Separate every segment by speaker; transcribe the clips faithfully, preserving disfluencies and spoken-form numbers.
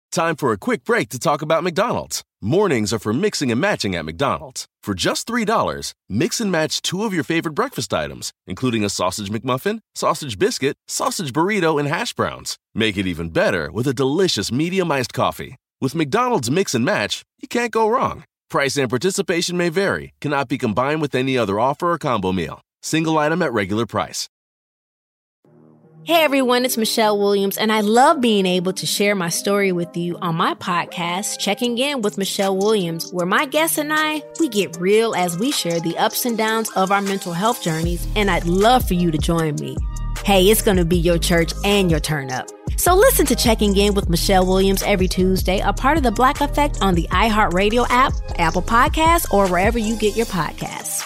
Speaker 1: Time for a quick break to talk about McDonald's. Mornings are for mixing and matching at McDonald's. For just three dollars, mix and match two of your favorite breakfast items, including a sausage McMuffin, sausage biscuit, sausage burrito, and hash browns. Make it even better with a delicious medium iced coffee. With McDonald's Mix and Match, you can't go wrong. Price and participation may vary. Cannot be combined with any other offer or combo meal. Single item at regular price.
Speaker 2: Hey everyone, it's Michelle Williams, and I love being able to share my story with you on my podcast, Checking In with Michelle Williams, where my guests and I, we get real as we share the ups and downs of our mental health journeys, and I'd love for you to join me. Hey, it's going to be your church and your turn up. So listen to Checking In with Michelle Williams every Tuesday, a part of the Black Effect on the iHeartRadio app, Apple Podcasts, or wherever you get your podcasts.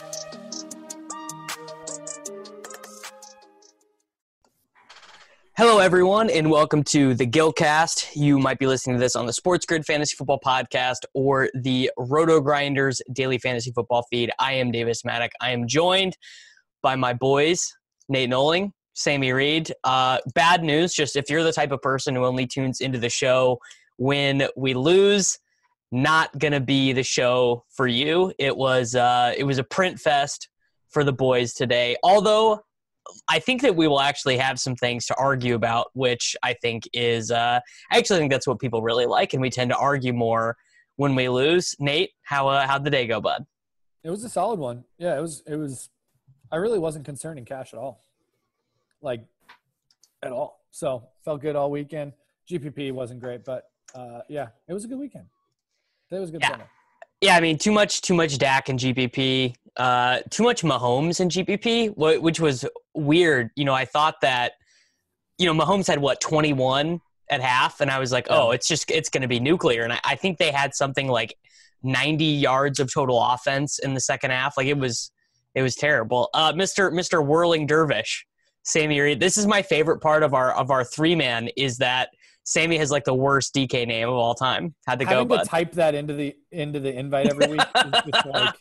Speaker 3: Hello, everyone, and welcome to the Gilcast. You might be listening to this on the Sports Grid Fantasy Football Podcast or the Roto Grinders Daily Fantasy Football feed. I am Davis Maddock. I am joined by my boys, Nate Noling, Sammy Reed. Uh, bad news, just if you're the type of person who only tunes into the show when we lose, not going to be the show for you. It was uh, it was a print fest for the boys today, although I think that we will actually have some things to argue about, which I think is uh, – I actually think that's what people really like, and we tend to argue more when we lose. Nate, how uh, how'd the day go, bud?
Speaker 4: It was a solid one. Yeah, it was – it was. I really wasn't concerned in cash at all, like at all. So felt good all weekend. G P P wasn't great, but, uh, yeah, it was a good weekend. It was a good
Speaker 3: yeah.
Speaker 4: summer.
Speaker 3: Yeah, I mean, too much too much Dak and G P P, uh, too much Mahomes and G P P, which was weird. You know, I thought that, you know, Mahomes had, what, twenty-one at half, and I was like, oh, it's just it's going to be nuclear. And I, I think they had something like ninety yards of total offense in the second half. Like, it was it was terrible. Uh, Mister Mister Whirling Dervish, Sammy Reed. This is my favorite part of our of our three-man is that Sammy has like the worst D K name of all time. How'd it go,
Speaker 4: Having
Speaker 3: bud?
Speaker 4: to type that into the into the invite every week is just like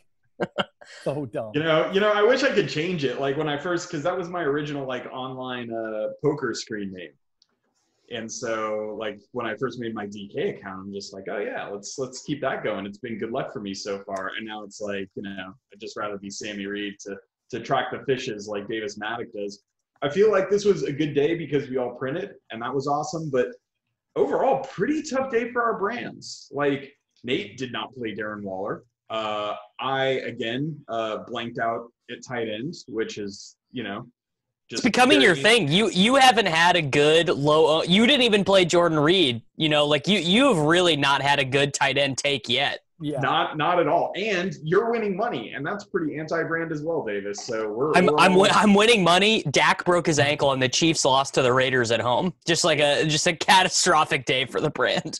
Speaker 4: so dumb.
Speaker 5: You know, you know, I wish I could change it. Like when I first, because that was my original like online uh, poker screen name, and so like when I first made my D K account, I'm just like, oh yeah, let's let's keep that going. It's been good luck for me so far, and now it's like, you know, I'd just rather be Sammy Reed to to track the fishes like Davis Maddock does. I feel like this was a good day because we all printed, and that was awesome, but overall, pretty tough day for our brands. Like, Nate did not play Darren Waller. Uh, I, again, uh, blanked out at tight end, which is, you know, just
Speaker 3: it's becoming
Speaker 5: very,
Speaker 3: your thing. You you haven't had a good low – you didn't even play Jordan Reed. You know, like, you, you have really not had a good tight end take yet.
Speaker 4: Yeah.
Speaker 5: Not not at all. And you're winning money, and that's pretty anti-brand as well, Davis. So we're
Speaker 3: I'm
Speaker 5: we're
Speaker 3: I'm,
Speaker 5: all-
Speaker 3: I'm winning money. Dak broke his ankle, and the Chiefs lost to the Raiders at home. Just like a just a catastrophic day for the brand.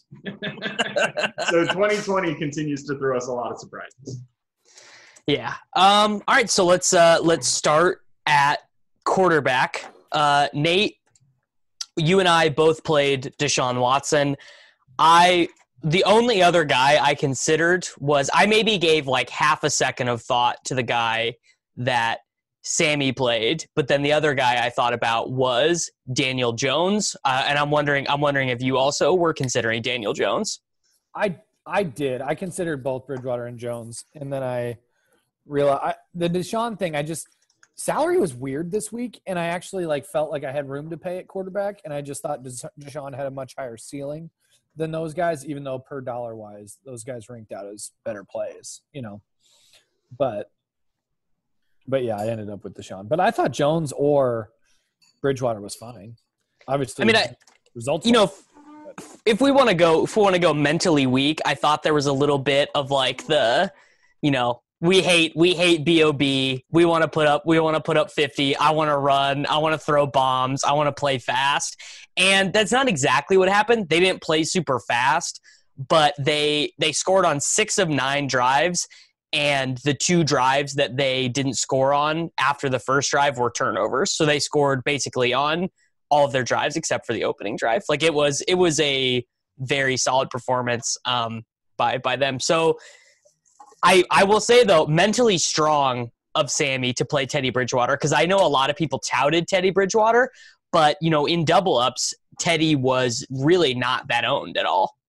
Speaker 5: So twenty twenty continues to throw us a lot of surprises.
Speaker 3: Yeah. Um. All right. So let's uh let's start at quarterback. Uh, Nate, you and I both played Deshaun Watson. I. The only other guy I considered was I maybe gave like half a second of thought to the guy that Sammy played, but then the other guy I thought about was Daniel Jones, uh, and I'm wondering I'm wondering if you also were considering Daniel Jones.
Speaker 4: I I did. I considered both Bridgewater and Jones, and then I realized I, the Deshaun thing. I just salary was weird this week, and I actually like felt like I had room to pay at quarterback, and I just thought Deshaun had a much higher ceiling than those guys, even though per dollar wise, those guys ranked out as better plays, you know. But, but yeah, I ended up with Deshaun. But I thought Jones or Bridgewater was fine. Obviously,
Speaker 3: I mean, I,
Speaker 4: results.
Speaker 3: You know, if, if we want to go, if we want to go mentally weak, I thought there was a little bit of like the, you know, we hate we hate B O B. We want to put up we want to put up fifty. I want to run. I want to throw bombs. I want to play fast. And that's not exactly what happened. They didn't play super fast, but they they scored on six of nine drives, and the two drives that they didn't score on after the first drive were turnovers. So they scored basically on all of their drives except for the opening drive. Like it was it was a very solid performance um, by by them. So I, I will say, though, mentally strong of Sammy to play Teddy Bridgewater, because I know a lot of people touted Teddy Bridgewater, but, you know, in double-ups, Teddy was really not that owned at all.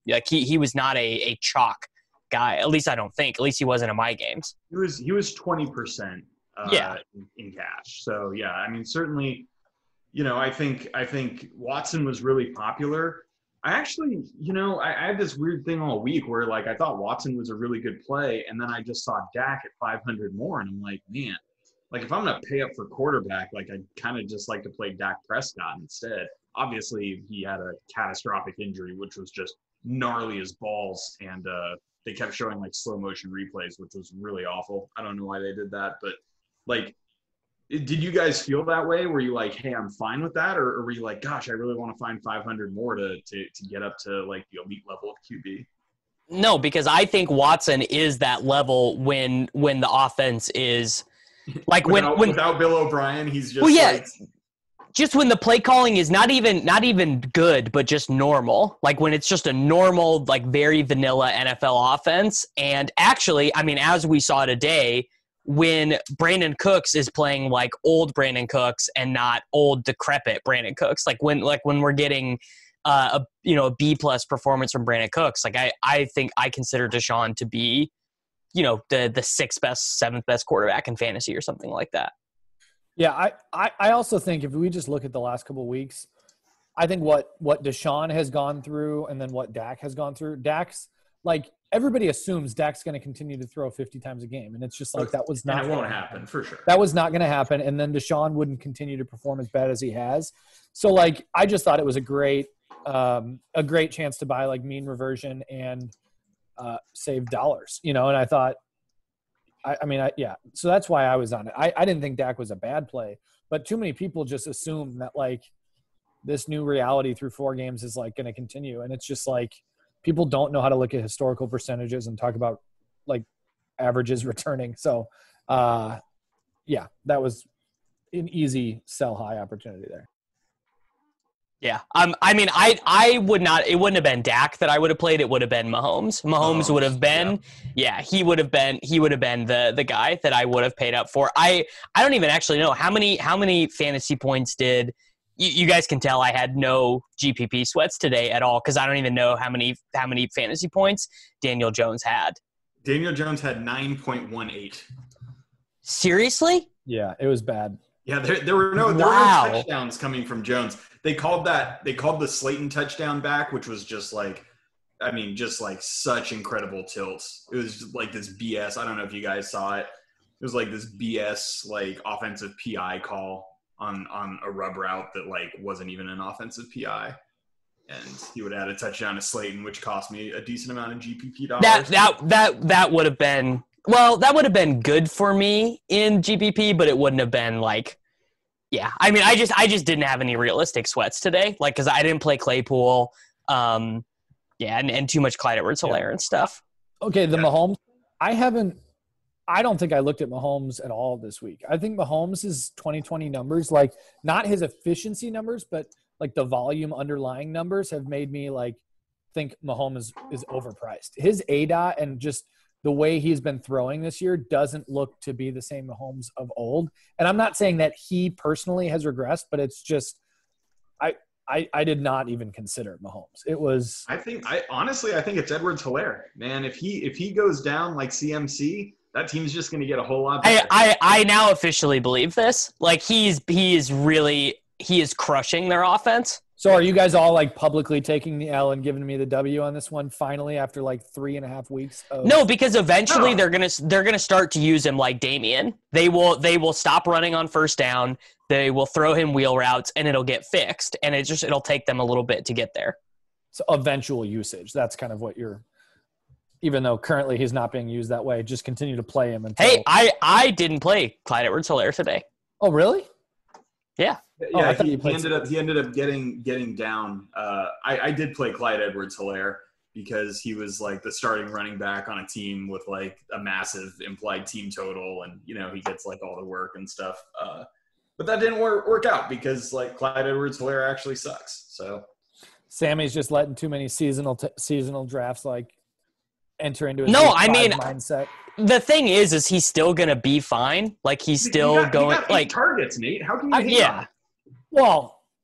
Speaker 3: Like he he was not a a chalk guy. At least I don't think. At least he wasn't in my games.
Speaker 5: He was he was twenty percent uh,
Speaker 3: Yeah.
Speaker 5: in, in cash. So yeah, I mean certainly, you know, I think I think Watson was really popular. I actually, you know, I, I had this weird thing all week where like I thought Watson was a really good play, and then I just saw Dak at five hundred more, and I'm like, man, like if I'm gonna pay up for quarterback, like I'd kind of just like to play Dak Prescott instead. Obviously, he had a catastrophic injury, which was just gnarly as balls, and uh, they kept showing like slow motion replays, which was really awful. I don't know why they did that, but like. Did you guys feel that way? Were you like, hey, I'm fine with that? Or, or were you like, gosh, I really want to find five hundred more to, to, to get up to like the elite level of Q B?
Speaker 3: No, because I think Watson is that level when when the offense is like
Speaker 5: without,
Speaker 3: when, when
Speaker 5: without Bill O'Brien, he's just
Speaker 3: well, yeah,
Speaker 5: like,
Speaker 3: just when the play calling is not even not even good, but just normal. Like when it's just a normal, like very vanilla N F L offense. And actually, I mean, as we saw today, when Brandon Cooks is playing like old Brandon Cooks and not old decrepit Brandon Cooks, like when like when we're getting uh, a you know a B plus performance from Brandon Cooks, like I I think I consider Deshaun to be you know the the sixth best, seventh best quarterback in fantasy or something like that.
Speaker 4: Yeah, I, I, I also think if we just look at the last couple of weeks, I think what what Deshaun has gone through and then what Dak has gone through, Dak's like everybody assumes Dak's going to continue to throw fifty times a game, and it's just like that was not.
Speaker 5: And it won't happen for sure.
Speaker 4: That was not going to happen, and then Deshaun wouldn't continue to perform as bad as he has. So like I just thought it was a great um, a great chance to buy like mean reversion and uh, save dollars, you know. And I thought. I, I mean, I, yeah. So that's why I was on it. I, I didn't think Dak was a bad play, but too many people just assume that like this new reality through four games is like going to continue, and it's just like people don't know how to look at historical percentages and talk about like averages returning. So, uh, yeah, that was an easy sell high opportunity there.
Speaker 3: Yeah, um, I mean, I I would not. It wouldn't have been Dak that I would have played. It would have been Mahomes. Mahomes
Speaker 5: Oh,
Speaker 3: would have been. Yeah. yeah, he would have been. He would have been the the guy that I would have paid up for. I I don't even actually know how many how many fantasy points did. You, you guys can tell I had no G P P sweats today at all because I don't even know how many how many fantasy points Daniel Jones had.
Speaker 5: Daniel Jones had nine point one eight.
Speaker 3: Seriously?
Speaker 4: Yeah, it was bad.
Speaker 5: Yeah, there, there were no there
Speaker 3: Wow.
Speaker 5: were no touchdowns coming from Jones. They called that they called the Slayton touchdown back, which was just like, I mean, just like such incredible tilts. It was like this B S. I don't know if you guys saw it. It was like this B S like offensive P I call on on a rub route that like wasn't even an offensive P I. And he would add a touchdown to Slayton, which cost me a decent amount of G P P dollars.
Speaker 3: That that that that would have been well. That would have been good for me in G P P, but it wouldn't have been like. Yeah, I mean, I just I just didn't have any realistic sweats today, like because I didn't play Claypool, um, yeah, and, and too much Clyde Edwards-Helaire and stuff.
Speaker 4: Okay, the Mahomes. I haven't. I don't think I looked at Mahomes at all this week. I think Mahomes' twenty twenty numbers, like not his efficiency numbers, but like the volume underlying numbers, have made me like think Mahomes is overpriced. His A D O T and just the way he's been throwing this year doesn't look to be the same Mahomes of old. And I'm not saying that he personally has regressed, but it's just I I, I did not even consider Mahomes. It was
Speaker 5: I think I honestly I think it's Edwards-Helaire. Man, if he if he goes down like C M C, that team's just going to get a whole lot better.
Speaker 3: I, I I now officially believe this. Like he's he is really he is crushing their offense.
Speaker 4: So are you guys all like publicly taking the L and giving me the W on this one finally after like three and a half weeks? Of-
Speaker 3: No, because eventually
Speaker 5: No.
Speaker 3: they're gonna they're gonna start to use him like Damian. They will they will stop running on first down. They will throw him wheel routes, and it'll get fixed. And it just it'll take them a little bit to get there.
Speaker 4: So eventual usage. That's kind of what you're. Even though currently he's not being used that way, just continue to play him until.
Speaker 3: Hey, I I didn't play Clyde Edwards-Helaire today.
Speaker 4: Oh really?
Speaker 3: Yeah.
Speaker 4: Oh, I
Speaker 5: Yeah,
Speaker 4: thought
Speaker 5: he,
Speaker 4: you
Speaker 5: he
Speaker 4: played
Speaker 5: ended up he ended up getting getting down. Uh, I, I did play Clyde Edwards-Helaire because he was like the starting running back on a team with like a massive implied team total, and you know he gets like all the work and stuff. Uh, but that didn't work work out because like Clyde Edwards-Helaire actually sucks. So
Speaker 4: Sammy's just letting too many seasonal t- seasonal drafts like enter into his
Speaker 3: No,
Speaker 4: week
Speaker 3: I
Speaker 4: five
Speaker 3: mean-
Speaker 4: mindset.
Speaker 3: The thing is, is he's still gonna be fine. Like he's
Speaker 5: He
Speaker 3: still
Speaker 5: got- he
Speaker 3: going
Speaker 5: got eight
Speaker 3: like
Speaker 5: targets, Nate. How can you?
Speaker 3: I-
Speaker 5: hate
Speaker 3: yeah.
Speaker 5: on him?
Speaker 4: Well,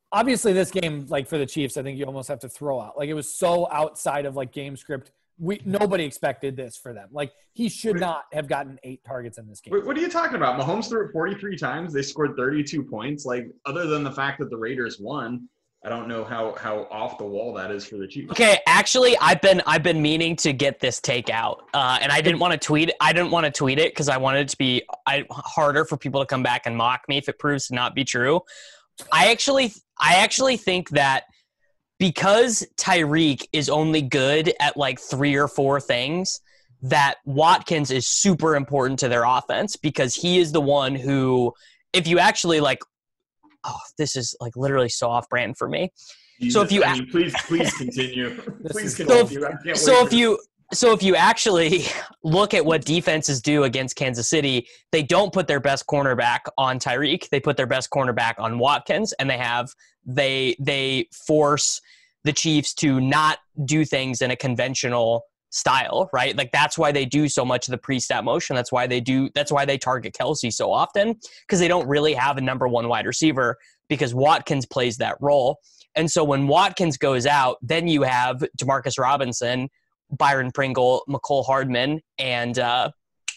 Speaker 4: obviously this game, like for the Chiefs, I think you almost have to throw out. Like it was so outside of like game script. We nobody expected this for them. Like he should
Speaker 5: Wait.
Speaker 4: not have gotten eight targets in this game.
Speaker 5: What, what are you talking about? Mahomes threw it forty-three times. They scored thirty-two points. Like other than the fact that the Raiders won, I don't know how how off the wall that is for the Chiefs.
Speaker 3: Okay, actually, I've been I've been meaning to get this take out, uh, and I didn't want to tweet. I didn't want to tweet it because I wanted it to be I, harder for people to come back and mock me if it proves to not be true. I actually I actually think that because Tyreek is only good at like three or four things, that Watkins is super important to their offense because he is the one who, if you actually like. Oh, this is like literally so off brand for me.
Speaker 5: Jesus,
Speaker 3: so if you,
Speaker 5: I mean, please, please continue. please
Speaker 3: so
Speaker 5: continue. I
Speaker 3: if,
Speaker 5: can't
Speaker 3: so
Speaker 5: wait
Speaker 3: if
Speaker 5: for
Speaker 3: you, so if you actually look at what defenses do against Kansas City, they don't put their best cornerback on Tyreek. They put their best cornerback on Watkins, and they have they they force the Chiefs to not do things in a conventional style, right? Like that's why they do so much of the pre-snap motion. That's why they do. That's why they target Kelsey so often because they don't really have a number one wide receiver because Watkins plays that role. And so when Watkins goes out, then you have Demarcus Robinson, Byron Pringle, McCole Hardman, and uh,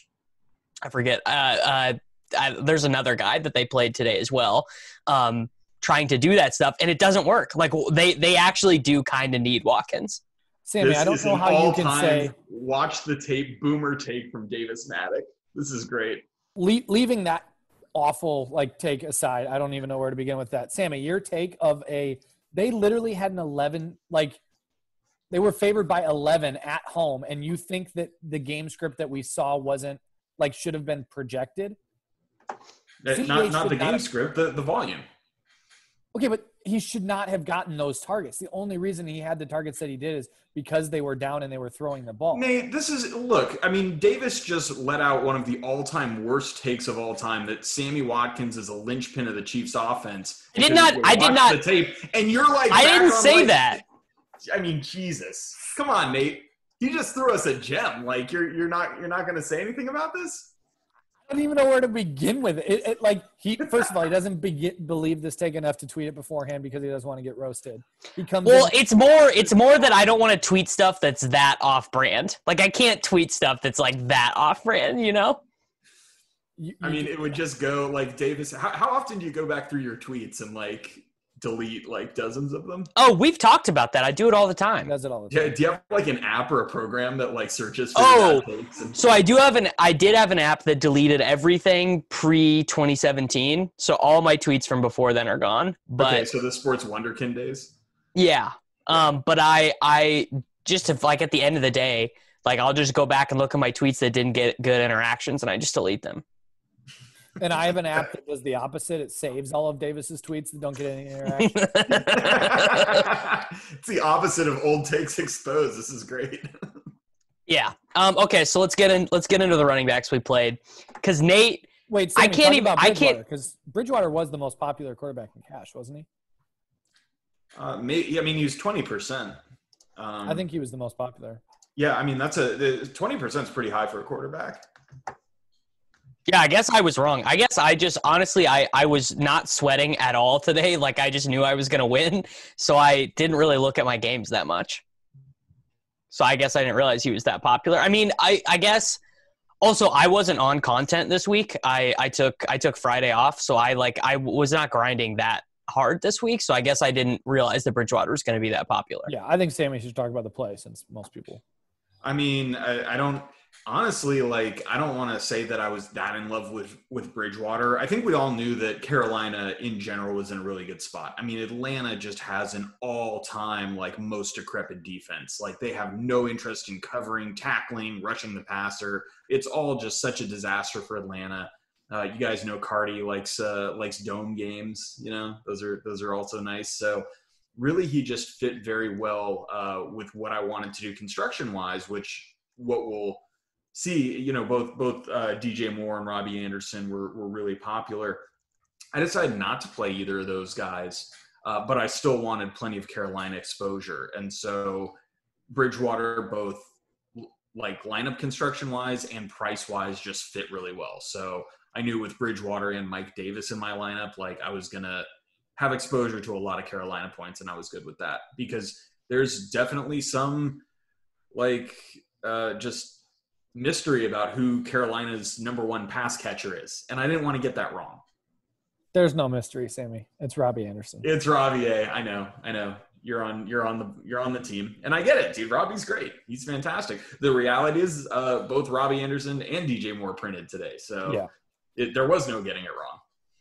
Speaker 3: I forget. Uh, uh, I, there's another guy that they played today as well, um, trying to do that stuff, and it doesn't work. Like they they actually do kind of need Watkins.
Speaker 4: Sammy,
Speaker 5: this
Speaker 4: I don't
Speaker 5: is
Speaker 4: know
Speaker 5: an
Speaker 4: how you can say
Speaker 5: watch the tape boomer take from Davis Maddock. This is great.
Speaker 4: le- leaving that awful like take aside. I don't even know where to begin with that. Sammy, your take of a they literally had an eleven like they were favored by eleven at home, and you think that the game script that we saw wasn't like should have been projected?
Speaker 5: That,
Speaker 4: C E H
Speaker 5: not not the
Speaker 4: should
Speaker 5: game
Speaker 4: have-
Speaker 5: script, the, the volume.
Speaker 4: Okay, but he should not have gotten those targets. The only reason he had the targets that he did is because they were down and they were throwing the ball.
Speaker 5: Nate, this is look. I mean, Davis just let out one of the all-time worst takes of all time. That Sammy Watkins is a linchpin of the Chiefs' offense.
Speaker 3: I did
Speaker 5: Because
Speaker 3: not-
Speaker 5: you
Speaker 3: I did
Speaker 5: watch
Speaker 3: not-
Speaker 5: The tape, and you're like,
Speaker 3: I
Speaker 5: back
Speaker 3: didn't
Speaker 5: on,
Speaker 3: say
Speaker 5: like-
Speaker 3: that.
Speaker 5: I mean, Jesus, come on, Nate. You just threw us a gem. Like you're you're not you're not going to say anything about this.
Speaker 4: I don't even know where to begin with it. It, it like he first of all, he doesn't begin, believe this take enough to tweet it beforehand because he doesn't want to get roasted. He comes
Speaker 3: Well,
Speaker 4: in,
Speaker 3: it's more it's more that I don't want to tweet stuff that's that off brand. Like I can't tweet stuff that's like that off brand, you know?
Speaker 4: you,
Speaker 5: I
Speaker 4: you-
Speaker 5: mean, it would just go like Davis. How, how often do you go back through your tweets and like delete like dozens of them?
Speaker 3: Oh, we've talked about that. I do it all the
Speaker 4: he
Speaker 3: time.
Speaker 4: does it all the
Speaker 5: Yeah,
Speaker 4: time.
Speaker 5: do you have like an app or a program that like searches for
Speaker 3: Oh,
Speaker 5: bad takes and-
Speaker 3: So I do have an I did have an app that deleted everything pre twenty seventeen. So all my tweets from before then are gone. But
Speaker 5: okay, so the sports wonderkin days.
Speaker 3: yeah. Um, but I I just if like at the end of the day, like I'll just go back and look at my tweets that didn't get good interactions and I just delete them.
Speaker 4: And I have an app that does the opposite. It saves all of Davis's tweets that don't get any interaction.
Speaker 5: It's the opposite of old takes exposed. This is great.
Speaker 3: Yeah. Um, okay, so let's get in let's get into the running backs we played. Because Nate
Speaker 4: Wait,
Speaker 3: I
Speaker 4: Sammy,
Speaker 3: can't
Speaker 4: talk
Speaker 3: even-
Speaker 4: about
Speaker 3: I can't-
Speaker 4: Bridgewater, because Bridgewater was the most popular quarterback in cash, wasn't he?
Speaker 5: Uh, maybe, I mean, he was twenty percent. Um,
Speaker 4: I think he was the most popular.
Speaker 5: Yeah, I mean, that's a twenty percent is pretty high for a quarterback.
Speaker 3: Yeah, I guess I was wrong. I guess I just honestly I, I was not sweating at all today. Like I just knew I was gonna win. So I didn't really look at my games that much. So I guess I didn't realize he was that popular. I mean, I, I guess also I wasn't on content this week. I, I took I took Friday off, so I like I was not grinding that hard this week. So I guess I didn't realize that Bridgewater was gonna be that popular.
Speaker 4: Yeah, I think Sammy should talk about the play since most people.
Speaker 5: I mean, I, I don't honestly like. I don't want to say that I was that in love with with Bridgewater. I think we all knew that Carolina in general was in a really good spot. I mean, Atlanta just has an all-time like most decrepit defense. Like they have no interest in covering, tackling, rushing the passer. It's all just such a disaster for Atlanta. Uh, you guys know Cardi likes uh, likes dome games. You know, those are those are also nice. So. Really, he just fit very well uh, with what I wanted to do construction-wise, which what we'll see, you know, both both uh, D J Moore and Robbie Anderson were, were really popular. I decided not to play either of those guys, uh, but I still wanted plenty of Carolina exposure. And so Bridgewater, both like lineup construction-wise and price-wise, just fit really well. So I knew with Bridgewater and Mike Davis in my lineup, like I was going to have exposure to a lot of Carolina points, and I was good with that because there's definitely some like uh, just mystery about who Carolina's number one pass catcher is, and I didn't want to get that wrong.
Speaker 4: There's no mystery, Sammy. It's Robbie Anderson.
Speaker 5: It's Robbie A. I know, I know. You're on, you're on the, you're on the team, and I get it, dude. Robbie's great. He's fantastic. The reality is, uh, both Robbie Anderson and D J Moore printed today, so
Speaker 4: Yeah.
Speaker 5: it, there was no getting it wrong.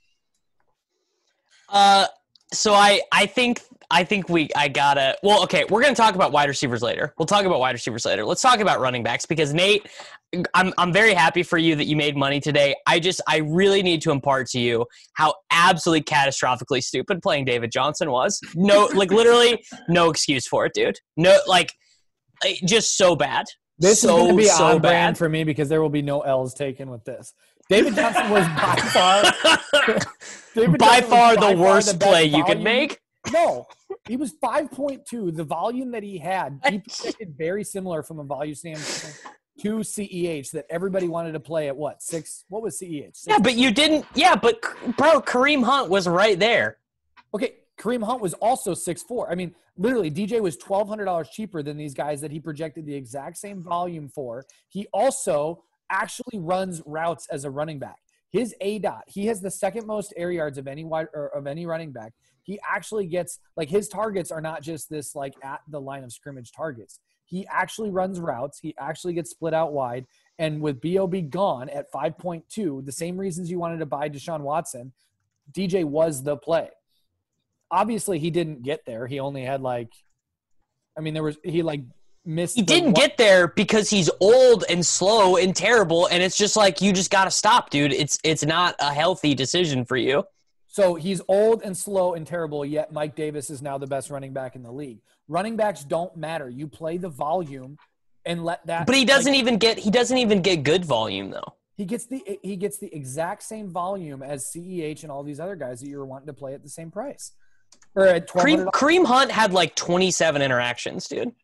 Speaker 3: Uh, so I, I think, I think we, I gotta, well, okay, we're going to talk about wide receivers later. We'll talk about wide receivers later. Let's talk about running backs because Nate, I'm, I'm very happy for you that you made money today. I just, I really need to impart to you how absolutely catastrophically stupid playing David Johnson was. No, like literally no excuse for it, dude. No, like just so bad.
Speaker 4: This
Speaker 3: so,
Speaker 4: is going to be
Speaker 3: so
Speaker 4: on
Speaker 3: bad.
Speaker 4: brand for me because there will be no L's taken with this. David Johnson was by far David
Speaker 3: by
Speaker 4: Johnson
Speaker 3: far
Speaker 4: was by
Speaker 3: the worst
Speaker 4: the best
Speaker 3: play you could
Speaker 4: volume.
Speaker 3: make.
Speaker 4: No, he was five point two. The volume that he had, he projected very similar from a volume standpoint to C E H that everybody wanted to play at what, six? What was C E H? Six?
Speaker 3: Yeah, but you didn't. Yeah, but bro, Kareem Hunt was right there.
Speaker 4: Okay, Kareem Hunt was also six four. I mean, literally, D J was twelve hundred dollars cheaper than these guys that he projected the exact same volume for. He also actually runs routes as a running back. His A D O T, he has the second most air yards of any wide or of any running back. He actually gets, like, his targets are not just this, like, at the line of scrimmage targets. He actually runs routes. He actually gets split out wide. And with B O B gone at five point two, the same reasons you wanted to buy Deshaun Watson, D J was the play. Obviously, he didn't get there. He only had, like, I mean, there was, he, like, missed.
Speaker 3: He
Speaker 4: the
Speaker 3: didn't
Speaker 4: one-
Speaker 3: get there because he's old and slow and terrible, and it's just like you just got to stop, dude. It's it's not a healthy decision for you.
Speaker 4: So he's old and slow and terrible, yet Mike Davis is now the best running back in the league. Running backs don't matter. You play the volume and let that.
Speaker 3: But he doesn't
Speaker 4: like,
Speaker 3: even get he doesn't even get good volume though.
Speaker 4: He gets the he gets the exact same volume as C E H and all these other guys that you were wanting to play at the same price. Or at twelve hundred
Speaker 3: Kareem, Kareem Hunt had like twenty-seven interactions, dude.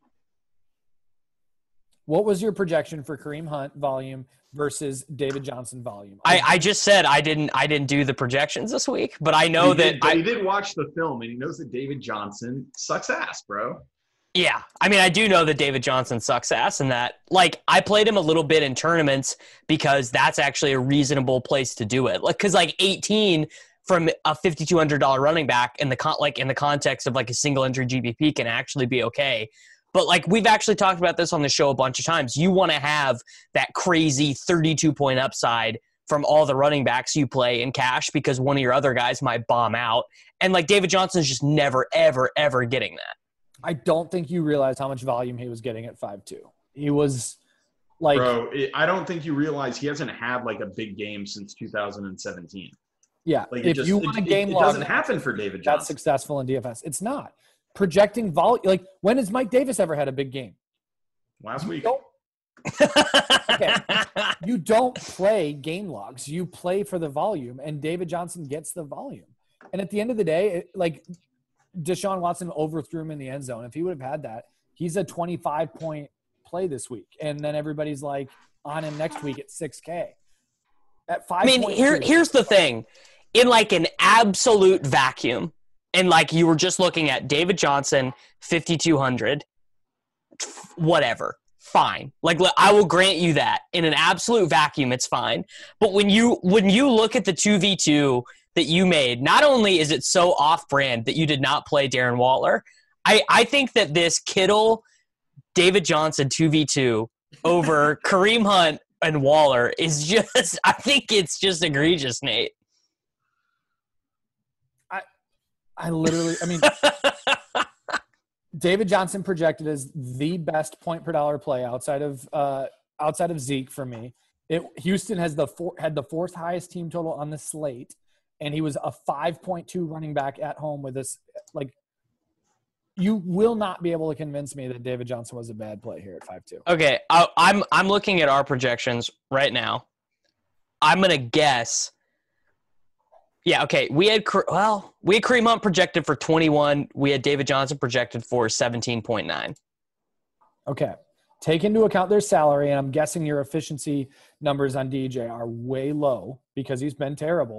Speaker 4: What was your projection for Kareem Hunt volume versus David Johnson volume?
Speaker 3: I, I just said I didn't I didn't do the projections this week, but I know
Speaker 5: he
Speaker 3: that
Speaker 5: did, but
Speaker 3: I,
Speaker 5: he did watch the film, and he knows that David Johnson sucks ass, bro.
Speaker 3: yeah, I mean I do know that David Johnson sucks ass, and that like I played him a little bit in tournaments because that's actually a reasonable place to do it. Like because like eighteen from a fifty-two hundred dollars running back in the con- like in the context of like a single entry G B P can actually be okay. But like we've actually talked about this on the show a bunch of times. You want to have that crazy thirty-two point upside from all the running backs you play in cash because one of your other guys might bomb out. And like David Johnson's just never, ever, ever getting that.
Speaker 4: I don't think you realize how much volume he was getting at five two. He was like,
Speaker 5: Bro, it, I don't think you realize he hasn't had like a big game since two thousand seventeen.
Speaker 4: yeah,
Speaker 5: Like it
Speaker 4: if
Speaker 5: just,
Speaker 4: you
Speaker 5: it,
Speaker 4: want a
Speaker 5: it-
Speaker 4: game
Speaker 5: it
Speaker 4: log
Speaker 5: doesn't happen for David
Speaker 4: that's
Speaker 5: Johnson.
Speaker 4: successful in D F S, it's not. Projecting volume, like when has Mike Davis ever had a big game?
Speaker 5: Last week.
Speaker 4: Don't, okay. You don't play game logs. You play for the volume, and David Johnson gets the volume. And at the end of the day, it, like Deshaun Watson overthrew him in the end zone. If he would have had that, he's a twenty-five point play this week. And then everybody's like on him next week at six K. At five.
Speaker 3: I mean, here, here's the thing. In like an absolute vacuum, and like you were just looking at David Johnson, fifty-two hundred, whatever, fine. Like I will grant you that. In an absolute vacuum, it's fine. But when you when you look at the two v two that you made, not only is it so off-brand that you did not play Darren Waller, I, I think that this Kittle, David Johnson two v two over Kareem Hunt and Waller is just, I think it's just egregious, Nate.
Speaker 4: I literally, I mean, David Johnson projected as the best point per dollar play outside of uh, outside of Zeke for me. It, Houston has the four, had the fourth highest team total on the slate, and he was a five point two running back at home with this. Like, you will not be able to convince me that David Johnson was a bad play here at five two.
Speaker 3: Okay, I, I'm I'm looking at our projections right now. I'm gonna guess. Yeah, okay. We had well, we had Kareem Hunt projected for twenty-one. We had David Johnson projected for seventeen point nine.
Speaker 4: Okay. Take into account their salary, and I'm guessing your efficiency numbers on D J are way low because he's been terrible.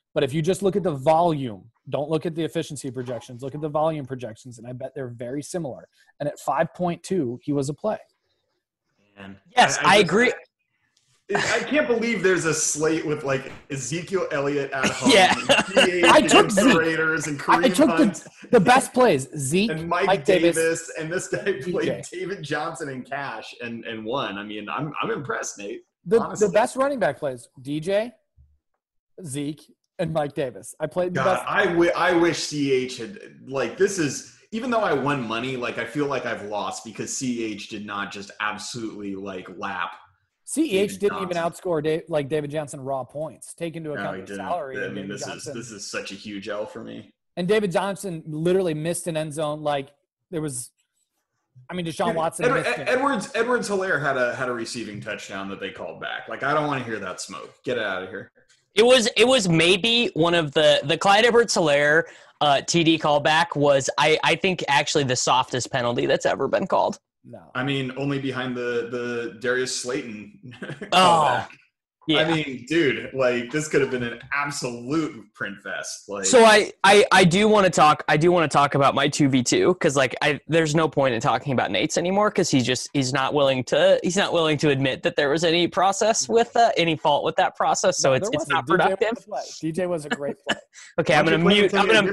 Speaker 4: But if you just look at the volume, don't look at the efficiency projections, look at the volume projections, and I bet they're very similar. And at five point two, he was a play.
Speaker 5: Man.
Speaker 3: Yes, I, I, I just, agree.
Speaker 5: I can't believe there's a slate with like Ezekiel Elliott at home.
Speaker 3: Yeah.
Speaker 5: And
Speaker 4: I took
Speaker 5: the Raiders and Kareem
Speaker 4: I took
Speaker 5: Hunt
Speaker 4: the, the best plays. Zeke
Speaker 5: and Mike,
Speaker 4: Mike
Speaker 5: Davis,
Speaker 4: Davis,
Speaker 5: and this guy played
Speaker 4: D J.
Speaker 5: David Johnson and Cash and, and won. I mean, I'm I'm impressed, Nate.
Speaker 4: The
Speaker 5: honestly.
Speaker 4: the best running back plays: D J, Zeke, and Mike Davis. I played the
Speaker 5: God,
Speaker 4: best.
Speaker 5: I, w- I wish C H had like this is even though I won money, like I feel like I've lost because C H did not just absolutely like lap.
Speaker 4: C H David didn't Johnson. even outscore Dave, like David Johnson raw points. Take into account
Speaker 5: no,
Speaker 4: the salary.
Speaker 5: I mean,
Speaker 4: David
Speaker 5: this
Speaker 4: Johnson.
Speaker 5: is this is such a huge L for me.
Speaker 4: And David Johnson literally missed an end zone. Like there was, I mean, Deshaun Watson.
Speaker 5: Ed,
Speaker 4: missed
Speaker 5: Ed, Edwards Edwards Hilaire had a had a receiving touchdown that they called back. Like I don't want to hear that smoke. Get it out of here.
Speaker 3: It was it was maybe one of the the Clyde Edwards-Hilaire uh, T D callback was I I think actually the softest penalty that's ever been called.
Speaker 4: No,
Speaker 5: I mean only behind the the Darius Slayton callback.
Speaker 3: Oh, yeah.
Speaker 5: I mean, dude, like this could have been an absolute print fest. Like,
Speaker 3: so I, I, I do want to talk. I do want to talk about my two v two because like I there's no point in talking about Nate's anymore because he's just he's not willing to he's not willing to admit that there was any process with uh, any fault with that process. So
Speaker 4: no,
Speaker 3: it's it's not
Speaker 4: D J
Speaker 3: productive.
Speaker 4: Was D J was a great play.
Speaker 3: Okay, I'm gonna mute. I'm gonna.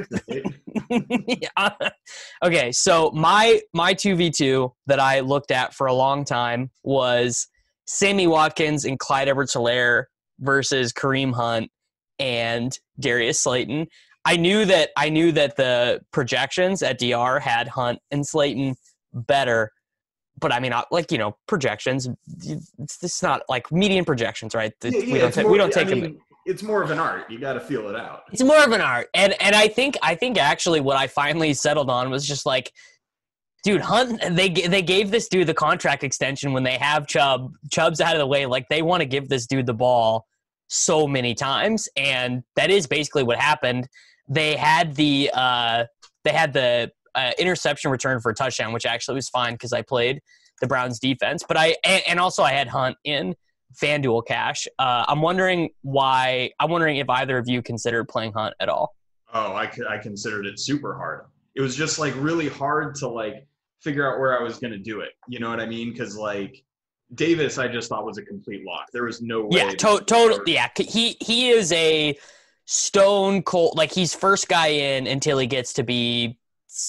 Speaker 3: yeah. Okay, so my my two v two that I looked at for a long time was Sammy Watkins and Clyde Edwards-Hilaire versus Kareem Hunt and Darius Slayton. I knew that I knew that the projections at D R had Hunt and Slayton better, but I mean, like you know, projections. It's, it's not like median projections, right?
Speaker 5: Yeah, yeah,
Speaker 3: we don't, ta- more, we don't take
Speaker 5: I mean,
Speaker 3: them.
Speaker 5: It's more of an art. You got to feel it out.
Speaker 3: It's more of an art, and and I think I think actually what I finally settled on was just like. Dude, Hunt, they they gave this dude the contract extension when they have Chubb. Chubb's out of the way. Like, they want to give this dude the ball so many times, and that is basically what happened. They had the uh, they had the uh, interception return for a touchdown, which actually was fine because I played the Browns defense. But I and, and also I had Hunt in FanDuel cash. Uh, I'm wondering why. I'm wondering if either of you considered playing Hunt at all.
Speaker 5: Oh, I I considered it super hard. It was just like really hard to like figure out where I was going to do it. You know what I mean? Because like Davis, I just thought was a complete lock. There was no way.
Speaker 3: Yeah, to- total. Yeah, he he is a stone cold. Like he's first guy in until he gets to be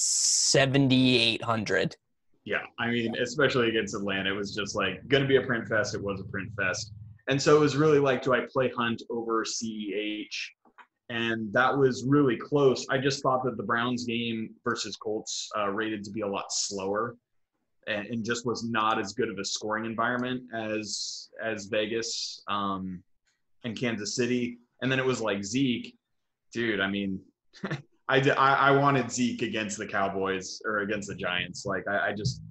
Speaker 3: seventy-eight hundred.
Speaker 5: Yeah, I mean, especially against Atlanta, it was just like going to be a print fest. It was a print fest, and so it was really like, do I play Hunt over C E H? And that was really close. I just thought that the Browns game versus Colts uh, rated to be a lot slower and, and just was not as good of a scoring environment as as Vegas um, and Kansas City. And then it was like Zeke. Dude, I mean, I, did, I, I wanted Zeke against the Cowboys or against the Giants. Like, I, I just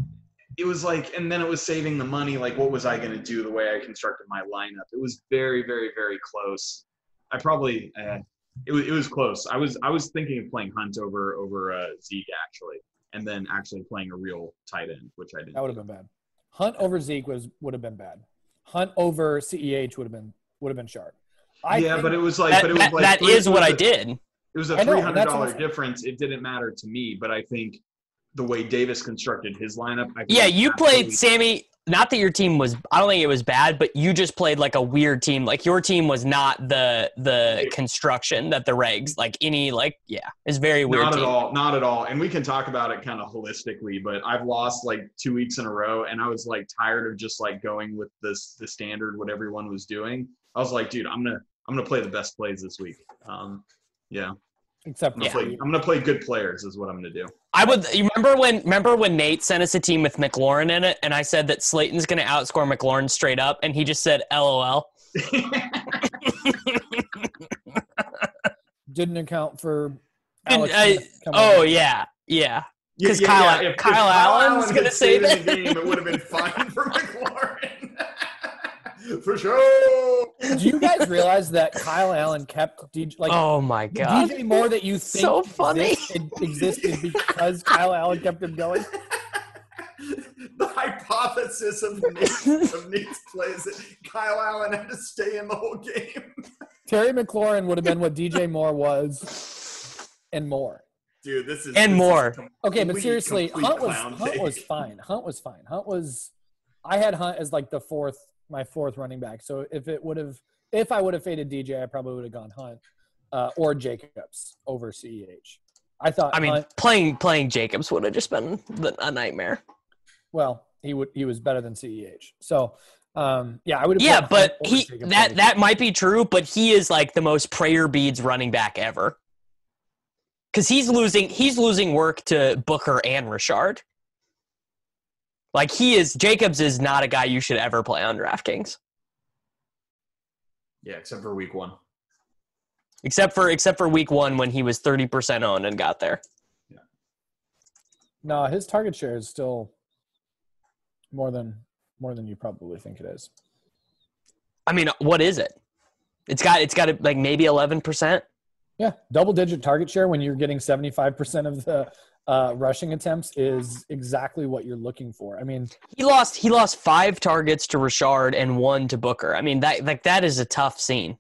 Speaker 5: – it was like – and then it was saving the money. Like, what was I going to do the way I constructed my lineup? It was very, very, very close. I probably uh, it was it was close. I was I was thinking of playing Hunt over over uh, Zeke actually, and then actually playing a real tight end, which I didn't.
Speaker 4: That would have been bad. Hunt over Zeke was would have been bad. Hunt over C E H would have been would have been sharp. I
Speaker 5: yeah,
Speaker 4: think,
Speaker 5: but it was like
Speaker 3: that,
Speaker 5: but it was
Speaker 3: that,
Speaker 5: like
Speaker 3: that
Speaker 5: three,
Speaker 3: is what
Speaker 5: it
Speaker 3: I
Speaker 5: a,
Speaker 3: did.
Speaker 5: It was a three hundred dollar difference. It didn't matter to me, but I think the way Davis constructed his lineup. I
Speaker 3: yeah, you
Speaker 5: absolutely-
Speaker 3: played Sammy. Not that your team was – I don't think it was bad, but you just played like a weird team. Like your team was not the the construction that the regs – like any – like, yeah, it's very weird
Speaker 5: Not
Speaker 3: team.
Speaker 5: at all. Not at all. And we can talk about it kind of holistically, but I've lost like two weeks in a row, and I was like tired of just like going with this the standard what everyone was doing. I was like, dude, I'm gonna I'm gonna play the best plays this week. Um, yeah.
Speaker 4: Except
Speaker 5: I'm gonna,
Speaker 3: Yeah.
Speaker 5: play, I'm gonna play good players is what I'm gonna do.
Speaker 3: I would – you remember when remember when Nate sent us a team with McLaurin in it, and I said that Slayton's going to outscore McLaurin straight up, and he just said LOL?
Speaker 4: didn't account for
Speaker 3: And,
Speaker 4: Alex
Speaker 3: uh,
Speaker 4: Smith coming
Speaker 3: oh,
Speaker 4: in.
Speaker 3: yeah, yeah.
Speaker 5: Yeah,
Speaker 3: 'Cause
Speaker 5: yeah,
Speaker 3: Kyle-
Speaker 5: yeah. If,
Speaker 3: Kyle
Speaker 5: if
Speaker 3: Allen's
Speaker 5: Allen
Speaker 3: gonna
Speaker 5: had
Speaker 3: save
Speaker 5: stayed in
Speaker 3: it.
Speaker 5: the game, it would have been fine for McLaurin. For sure.
Speaker 4: Do you guys realize that Kyle Allen kept D J like
Speaker 3: Oh, my
Speaker 4: the
Speaker 3: God.
Speaker 4: D J Moore that you think
Speaker 3: So funny.
Speaker 4: existed, existed because Kyle Allen kept him going?
Speaker 5: The hypothesis of Nate's, of Nate's plays that Kyle Allen had to stay in the whole game.
Speaker 4: Terry McLaurin would have been what D J Moore was, and more.
Speaker 5: Dude, this is
Speaker 3: and
Speaker 5: this
Speaker 3: more.
Speaker 5: Is
Speaker 4: Okay, but
Speaker 5: complete-
Speaker 4: seriously,
Speaker 5: complete
Speaker 4: Hunt was
Speaker 5: clown
Speaker 4: Hunt
Speaker 5: take.
Speaker 4: was fine. Hunt was fine. Hunt was. I had Hunt as like the fourth, my fourth running back. So if it would have, if I would have faded D J, I probably would have gone Hunt uh, or Jacobs over C E H. I thought.
Speaker 3: I mean,
Speaker 4: Hunt,
Speaker 3: playing playing Jacobs would have just been the, a nightmare.
Speaker 4: well, he would. He was better than C E H. So. Um, yeah, I would have.
Speaker 3: Yeah, but he that that might be true, but he is like the most prayer beads running back ever. Because he's losing he's losing work to Booker and Richard. Like he is Jacobs is not a guy you should ever play on DraftKings.
Speaker 5: Yeah, except for week one.
Speaker 3: Except for except for week one when he was thirty percent owned and got there.
Speaker 5: Yeah.
Speaker 4: No, his target share is still more than more than you probably think it is.
Speaker 3: I mean, what is it? It's got it's got like maybe eleven percent.
Speaker 4: Yeah, double digit target share when you're getting seventy-five percent of the uh, rushing attempts is exactly what you're looking for. I mean,
Speaker 3: He lost he lost five targets to Richard and one to Booker. I mean, that like that is a tough scene.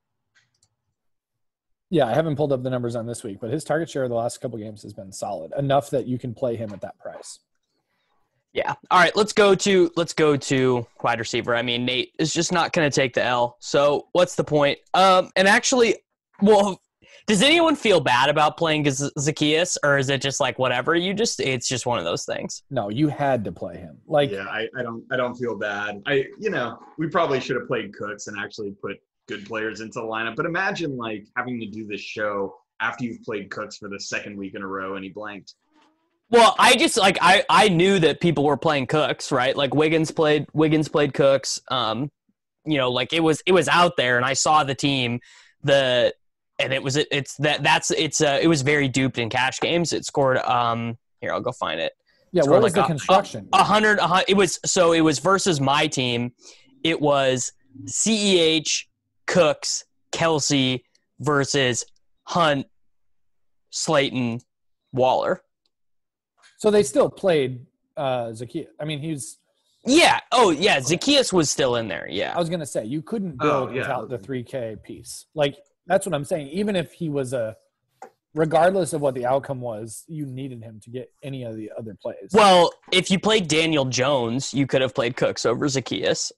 Speaker 4: yeah, I haven't pulled up the numbers on this week, but his target share of the last couple games has been solid enough that you can play him at that price.
Speaker 3: Yeah. All right, let's go to let's go to wide receiver. I mean, Nate is just not going to take the L. So what's the point? Um, and actually, well, does anyone feel bad about playing Z- Zacchaeus, or is it just like whatever? You just it's just one of those things.
Speaker 4: No, you had to play him. Like,
Speaker 5: Yeah, I, I don't I don't feel bad. I you know, we probably should have played Cooks and actually put good players into the lineup. But imagine like having to do this show after you've played Cooks for the second week in a row and he blanked.
Speaker 3: Well, I just like I, I knew that people were playing Cooks, right? Like Wiggins played Wiggins played Cooks. Um, you know, like it was it was out there, and I saw the team. The and it was it's that that's it's uh, it was very duped in cash games. It scored um here I'll go find it.
Speaker 4: yeah,
Speaker 3: Scored
Speaker 4: what was
Speaker 3: like
Speaker 4: the
Speaker 3: a-
Speaker 4: construction?
Speaker 3: A hundred, a hundred. It was so it was versus my team. It was C E H, Cooks, Kelsey versus Hunt, Slayton, Waller.
Speaker 4: So they still played uh, Zacchaeus. I mean, he's.
Speaker 3: Yeah. Oh, yeah. Zacchaeus was still in there. Yeah.
Speaker 4: I was gonna say you couldn't
Speaker 5: Oh,
Speaker 4: build
Speaker 5: yeah.
Speaker 4: without the three K piece. Like that's what I'm saying. Even if he was a, regardless of what the outcome was, you needed him to get any of the other plays.
Speaker 3: Well, if you played Daniel Jones, you could have played Cooks over Zacchaeus.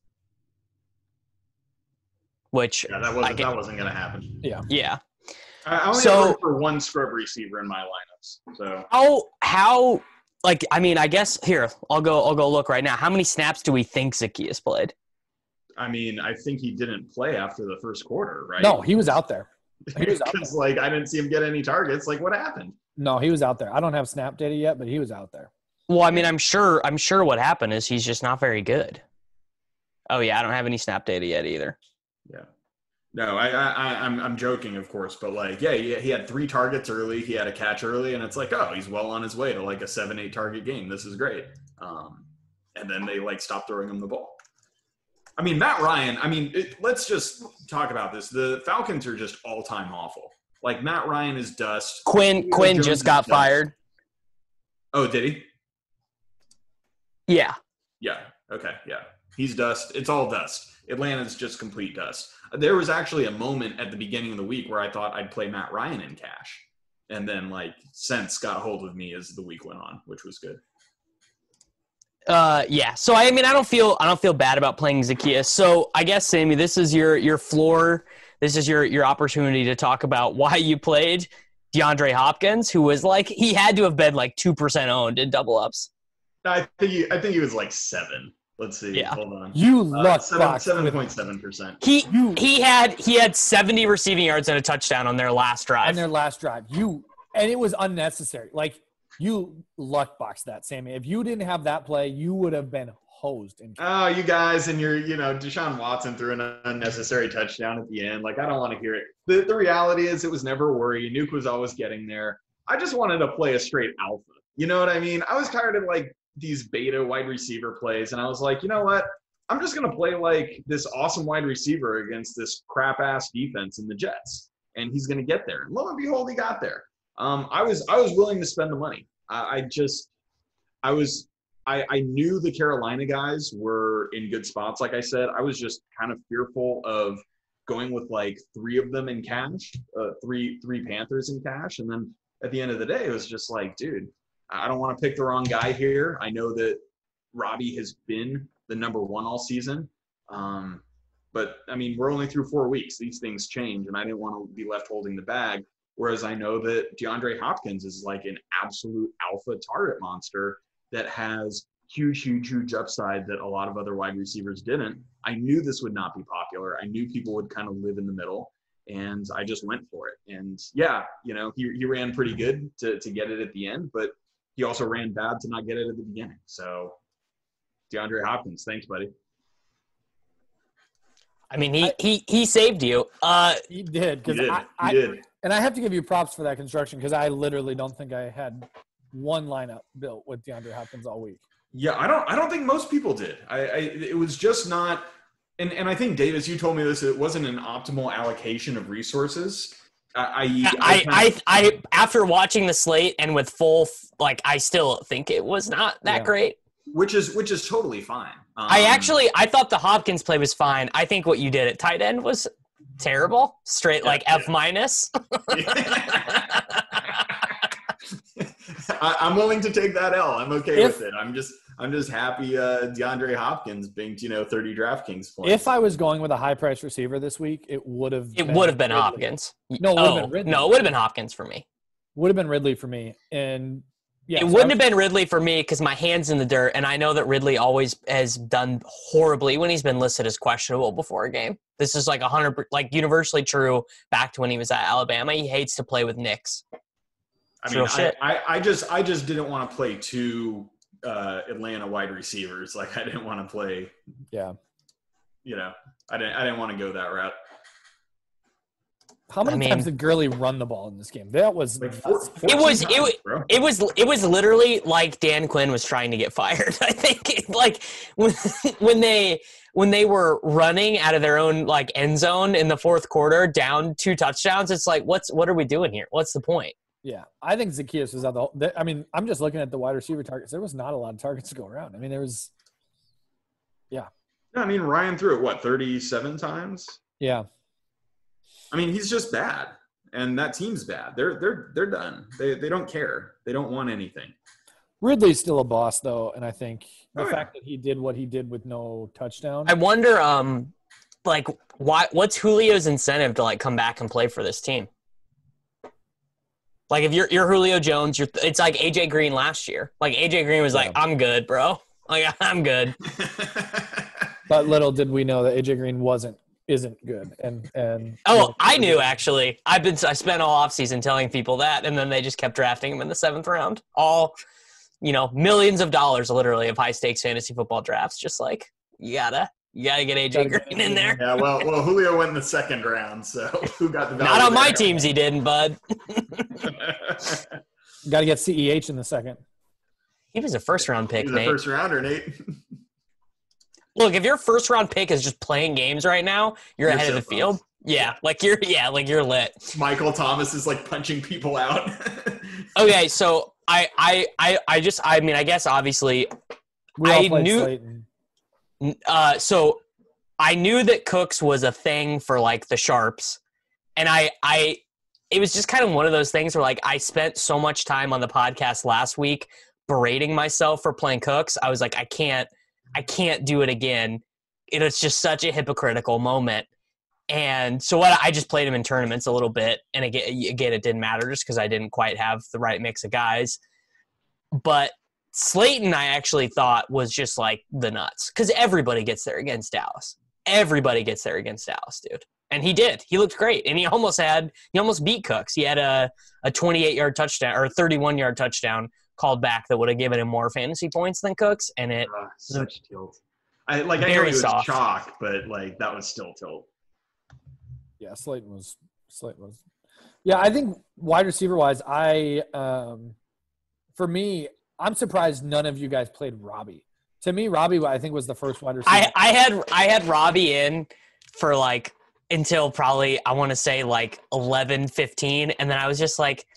Speaker 3: Which,
Speaker 5: Yeah, that
Speaker 3: I
Speaker 5: wasn't
Speaker 3: get-
Speaker 5: that wasn't gonna happen.
Speaker 4: yeah.
Speaker 3: yeah.
Speaker 5: I I only
Speaker 3: So-
Speaker 5: have room for one scrub receiver in my lineups. So
Speaker 3: How, how, like, I mean, I guess, here, I'll go, I'll go look right now. How many snaps do we think Zacchaeus played?
Speaker 5: I mean, I think he didn't play after the first quarter, right?
Speaker 4: No, he was out there. He was out there.
Speaker 5: Because like I didn't see him get any targets. Like what happened?
Speaker 4: No, he was out there. I don't have snap data yet, but he was out there.
Speaker 3: Well, I mean, I'm sure, I'm sure what happened is he's just not very good. Oh, yeah. I don't have any snap data yet either.
Speaker 5: Yeah. No, I, I, I I'm, I'm joking, of course, but like, yeah, he, he had three targets early. He had a catch early, and it's like, oh, he's well on his way to like a seven, eight target game. This is great. Um, and then they like stopped throwing him the ball. I mean, Matt Ryan. I mean, it, let's just talk about this. The Falcons are just all time awful. Like Matt Ryan is dust.
Speaker 3: Quinn,
Speaker 5: Julio
Speaker 3: Quinn
Speaker 5: Jones
Speaker 3: just
Speaker 5: is
Speaker 3: got
Speaker 5: dust.
Speaker 3: fired.
Speaker 5: Oh, did he?
Speaker 3: Yeah.
Speaker 5: Yeah. Okay. Yeah. He's dust. It's all dust. Atlanta's just complete dust. There was actually a moment at the beginning of the week where I thought I'd play Matt Ryan in cash. And then, like, sense got a hold of me as the week went on, which was good.
Speaker 3: Uh, yeah. So I mean, I don't feel I don't feel bad about playing Zacchaeus. So I guess, Sammy, this is your your floor. This is your your opportunity to talk about why you played DeAndre Hopkins, who was like he had to have been like two percent owned in double ups.
Speaker 5: I think he, I think he was like seven. Let's see.
Speaker 3: Yeah.
Speaker 5: Hold on.
Speaker 4: You
Speaker 5: Uh,
Speaker 4: luck
Speaker 5: seven
Speaker 4: box
Speaker 5: seven
Speaker 4: with
Speaker 5: point seven percent.
Speaker 3: He
Speaker 4: You-
Speaker 3: he had he had seventy receiving yards and a touchdown on their last drive.
Speaker 4: on their last drive. You and it was unnecessary. Like you luck boxed that, Sammy. If you didn't have that play, you would have been hosed. In
Speaker 5: Oh, you guys and your, you know, Deshaun Watson threw an unnecessary touchdown at the end. Like, I don't want to hear it. The, the reality is it was never a worry. Nuke was always getting there. I just wanted to play a straight alpha. You know what I mean? I was tired of, like, these beta wide receiver plays, and I was like, you know what? I'm just going to play, like, this awesome wide receiver against this crap-ass defense in the Jets, and he's going to get there. And lo and behold, he got there. Um, I was I was willing to spend the money. I, I just – I was – I, I knew the Carolina guys were in good spots, like I said. I was just kind of fearful of going with like three of them in cash, uh, three three Panthers in cash. And then at the end of the day, it was just like, dude, I don't want to pick the wrong guy here. I know that Robbie has been the number one all season. Um, but, I mean, we're only through four weeks. These things change, and I didn't want to be left holding the bag. Whereas I know that DeAndre Hopkins is like an absolute alpha target monster that has huge, huge, huge upside that a lot of other wide receivers didn't. I knew this would not be popular. I knew people would kind of live in the middle, and I just went for it. And, yeah, you know, he, he ran pretty good to, to get it at the end, but he also ran bad to not get it at the beginning. So, DeAndre Hopkins, thanks, buddy.
Speaker 3: I mean, he he he saved you. Uh,
Speaker 4: he did because I,
Speaker 5: he did.
Speaker 4: I and I have to give you props for that construction because I literally don't think I had one lineup built with DeAndre Hopkins all week.
Speaker 5: Yeah, I don't. I don't think most people did. I, I it was just not. And and I think Davis, you told me this. It wasn't an optimal allocation of resources. I I,
Speaker 3: I, I, I after watching the slate and with full like, I still think it was not that yeah. great.
Speaker 5: Which is which is totally fine. Um,
Speaker 3: I actually I thought the Hopkins play was fine. I think what you did at tight end was terrible. Straight like yeah, F yeah. minus.
Speaker 5: I, I'm willing to take that L. I'm okay if, with it. I'm just I'm just happy uh, DeAndre Hopkins banked, you know, thirty DraftKings points.
Speaker 4: If I was going with a high price receiver this week, it would have
Speaker 3: it would have been Ridley. Hopkins.
Speaker 4: No, it would
Speaker 3: oh,
Speaker 4: have been Ridley.
Speaker 3: No, it would have been Hopkins for me.
Speaker 4: Would have been Ridley for me. And yeah,
Speaker 3: it
Speaker 4: so
Speaker 3: wouldn't
Speaker 4: was,
Speaker 3: have been Ridley for me because my hand's in the dirt, and I know that Ridley always has done horribly when he's been listed as questionable before a game. This is like a hundred, like universally true. Back to when he was at Alabama, he hates to play with Knicks.
Speaker 5: I mean, I, I, I just, I just didn't want to play two uh, Atlanta wide receivers. Like, I didn't want to play.
Speaker 4: Yeah.
Speaker 5: You know, I didn't, I didn't want to go that route.
Speaker 4: How many
Speaker 3: I mean,
Speaker 4: times did Gurley run the ball in this game? That was
Speaker 5: like four,
Speaker 3: it was
Speaker 5: times,
Speaker 3: it was
Speaker 5: bro.
Speaker 3: it was it was literally like Dan Quinn was trying to get fired. I think like when when they when they were running out of their own like end zone in the fourth quarter, down two touchdowns. It's like what's what are we doing here? What's the point?
Speaker 4: Yeah, I think Zacchaeus was out the whole. I mean, I'm just looking at the wide receiver targets. There was not a lot of targets to go around. I mean, there was. Yeah.
Speaker 5: Yeah, I mean Ryan threw it what thirty-seven times.
Speaker 4: Yeah.
Speaker 5: I mean, he's just bad, and that team's bad. They're they're they're done. They they don't care. They don't want anything.
Speaker 4: Ridley's still a boss, though, and I think the
Speaker 5: oh, yeah.
Speaker 4: fact that he did what he did with no touchdown.
Speaker 3: I wonder, um, like, why? What's Julio's incentive to like come back and play for this team? Like, if you're you're Julio Jones, you're it's like A J Green last year. Like A J Green was yeah. like, "I'm good, bro. Like I'm good."
Speaker 4: But little did we know that A J Green wasn't. Isn't good, and and
Speaker 3: oh, you know, I knew actually. I've been I spent all offseason telling people that, and then they just kept drafting him in the seventh round. All, you know, millions of dollars, literally, of high stakes fantasy football drafts. Just like you gotta, you gotta get A J Green in there.
Speaker 5: Yeah, well, well, Julio went in the second round, so who got the value?
Speaker 3: Not on
Speaker 5: there?
Speaker 3: my teams, he didn't, bud.
Speaker 4: Got to get C E H in the second.
Speaker 3: He was a first round pick,
Speaker 5: He was
Speaker 3: Nate.
Speaker 5: a first rounder, Nate.
Speaker 3: Look, if your first round pick is just playing games right now, you're, you're ahead so of the close. Field. Yeah, like you're yeah, like you're lit.
Speaker 5: Michael Thomas is like punching people out.
Speaker 3: Okay, so I, I I I just I mean I guess obviously
Speaker 4: we all
Speaker 3: I
Speaker 4: played
Speaker 3: knew
Speaker 4: Slayton.
Speaker 3: uh so I knew that Cooks was a thing for like the sharps, and I I it was just kind of one of those things where like I spent so much time on the podcast last week berating myself for playing Cooks. I was like I can't I can't do it again. It was just such a hypocritical moment. And so what I just played him in tournaments a little bit. And again, again it didn't matter just because I didn't quite have the right mix of guys. But Slayton, I actually thought was just like the nuts because everybody gets there against Dallas. Everybody gets there against Dallas, dude. And he did. He looked great. And he almost had, he almost beat Cooks. He had a, a twenty-eight yard touchdown or a thirty-one yard touchdown called back that would have given him more fantasy points than Cooks, and it
Speaker 5: uh, such tilt. I like I know it was soft. Chalk, but like that was still tilt.
Speaker 4: Yeah, Slayton was Slayton was. Yeah, I think wide receiver wise, I um, for me, I'm surprised none of you guys played Robbie. To me, Robbie, I think was the first wide receiver.
Speaker 3: I, I had I had Robbie in for like until probably I want to say like eleven, fifteen, and then I was just like,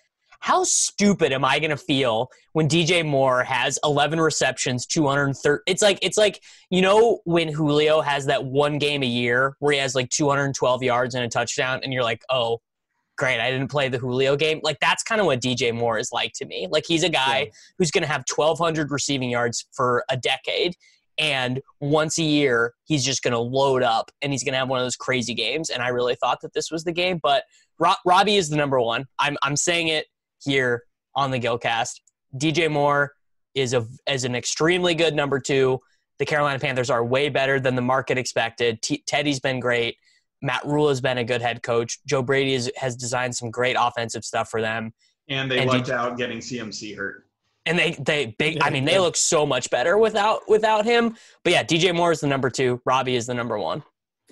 Speaker 3: how stupid am I going to feel when D J Moore has eleven receptions, two hundred thirty? It's like, it's like, you know, when Julio has that one game a year where he has like two hundred twelve yards and a touchdown, and you're like, oh, great, I didn't play the Julio game. Like, that's kind of what D J Moore is like to me. Like, he's a guy yeah. who's going to have twelve hundred receiving yards for a decade. And once a year, he's just going to load up and he's going to have one of those crazy games. And I really thought that this was the game. But Ro- Robbie is the number one. I'm I'm saying it here on the Gilcast. D J Moore is a is an extremely good number two. The Carolina Panthers are way better than the market expected. T- Teddy's been great. Matt Rule has been a good head coach. Joe Brady is, has designed some great offensive stuff for them.
Speaker 5: And they
Speaker 3: and
Speaker 5: lucked
Speaker 3: D-
Speaker 5: out getting C M C hurt.
Speaker 3: And they, they big. I mean, they look so much better without without him. But yeah, D J Moore is the number two. Robbie is the number one.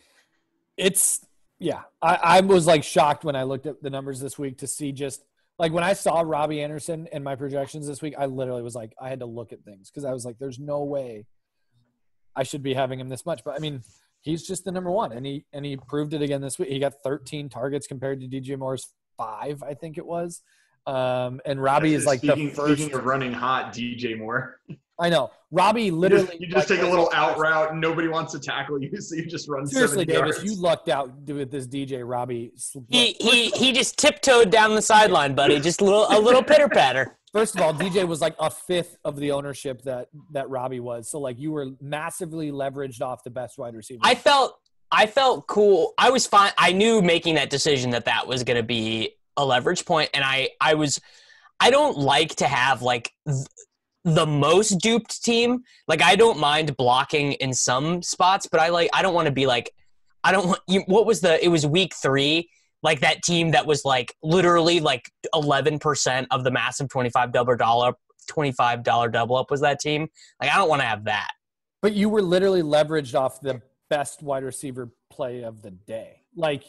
Speaker 4: It's yeah. I, I was like shocked when I looked at the numbers this week to see just like when I saw Robbie Anderson in my projections this week. I literally was like, I had to look at things because I was like, there's no way I should be having him this much. But I mean, he's just the number one, and he and he proved it again this week. He got thirteen targets compared to D J Moore's five, I think it was. Um, and Robbie is like
Speaker 5: speaking,
Speaker 4: the first.
Speaker 5: Speaking of running hot, D J Moore.
Speaker 4: I know. Robbie literally.
Speaker 5: You just, you just like, take a little out route, and nobody wants to tackle you, so you just run.
Speaker 4: Seriously, Davis,
Speaker 5: yards.
Speaker 4: you lucked out with this D J Robbie.
Speaker 3: He he he just tiptoed down the sideline, buddy. Just a little a little pitter patter.
Speaker 4: First of all, D J was like a fifth of the ownership that that Robbie was. So like you were massively leveraged off the best wide receiver.
Speaker 3: I felt I felt cool. I was fine. I knew making that decision that that was going to be a leverage point, and I I was. I don't like to have, like, th- the most duped team. Like, I don't mind blocking in some spots, but I, like, I don't want to be, like, I don't want – you. What was the – it was week three, like, that team that was, like, literally, like, eleven percent of the massive twenty-five dollar twenty-five dollar double-up was that team. Like, I don't want to have that.
Speaker 4: But you were literally leveraged off the best wide receiver play of the day. Like,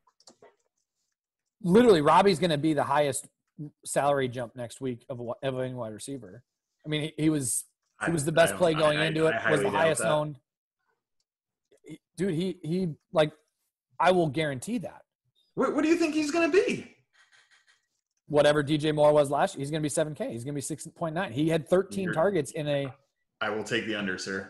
Speaker 4: literally, Robbie's going to be the highest – salary jump next week of, of any wide receiver. I mean, he, he was he was the best play going
Speaker 5: I,
Speaker 4: into
Speaker 5: I, I
Speaker 4: it. Was the highest
Speaker 5: that.
Speaker 4: owned. He, dude, he he like, I will guarantee that.
Speaker 5: What, what do you think he's going to be?
Speaker 4: Whatever D J Moore was last year, he's going to be seven K. He's going to be six point nine. He had thirteen You're, targets in a.
Speaker 5: I will take the under, sir.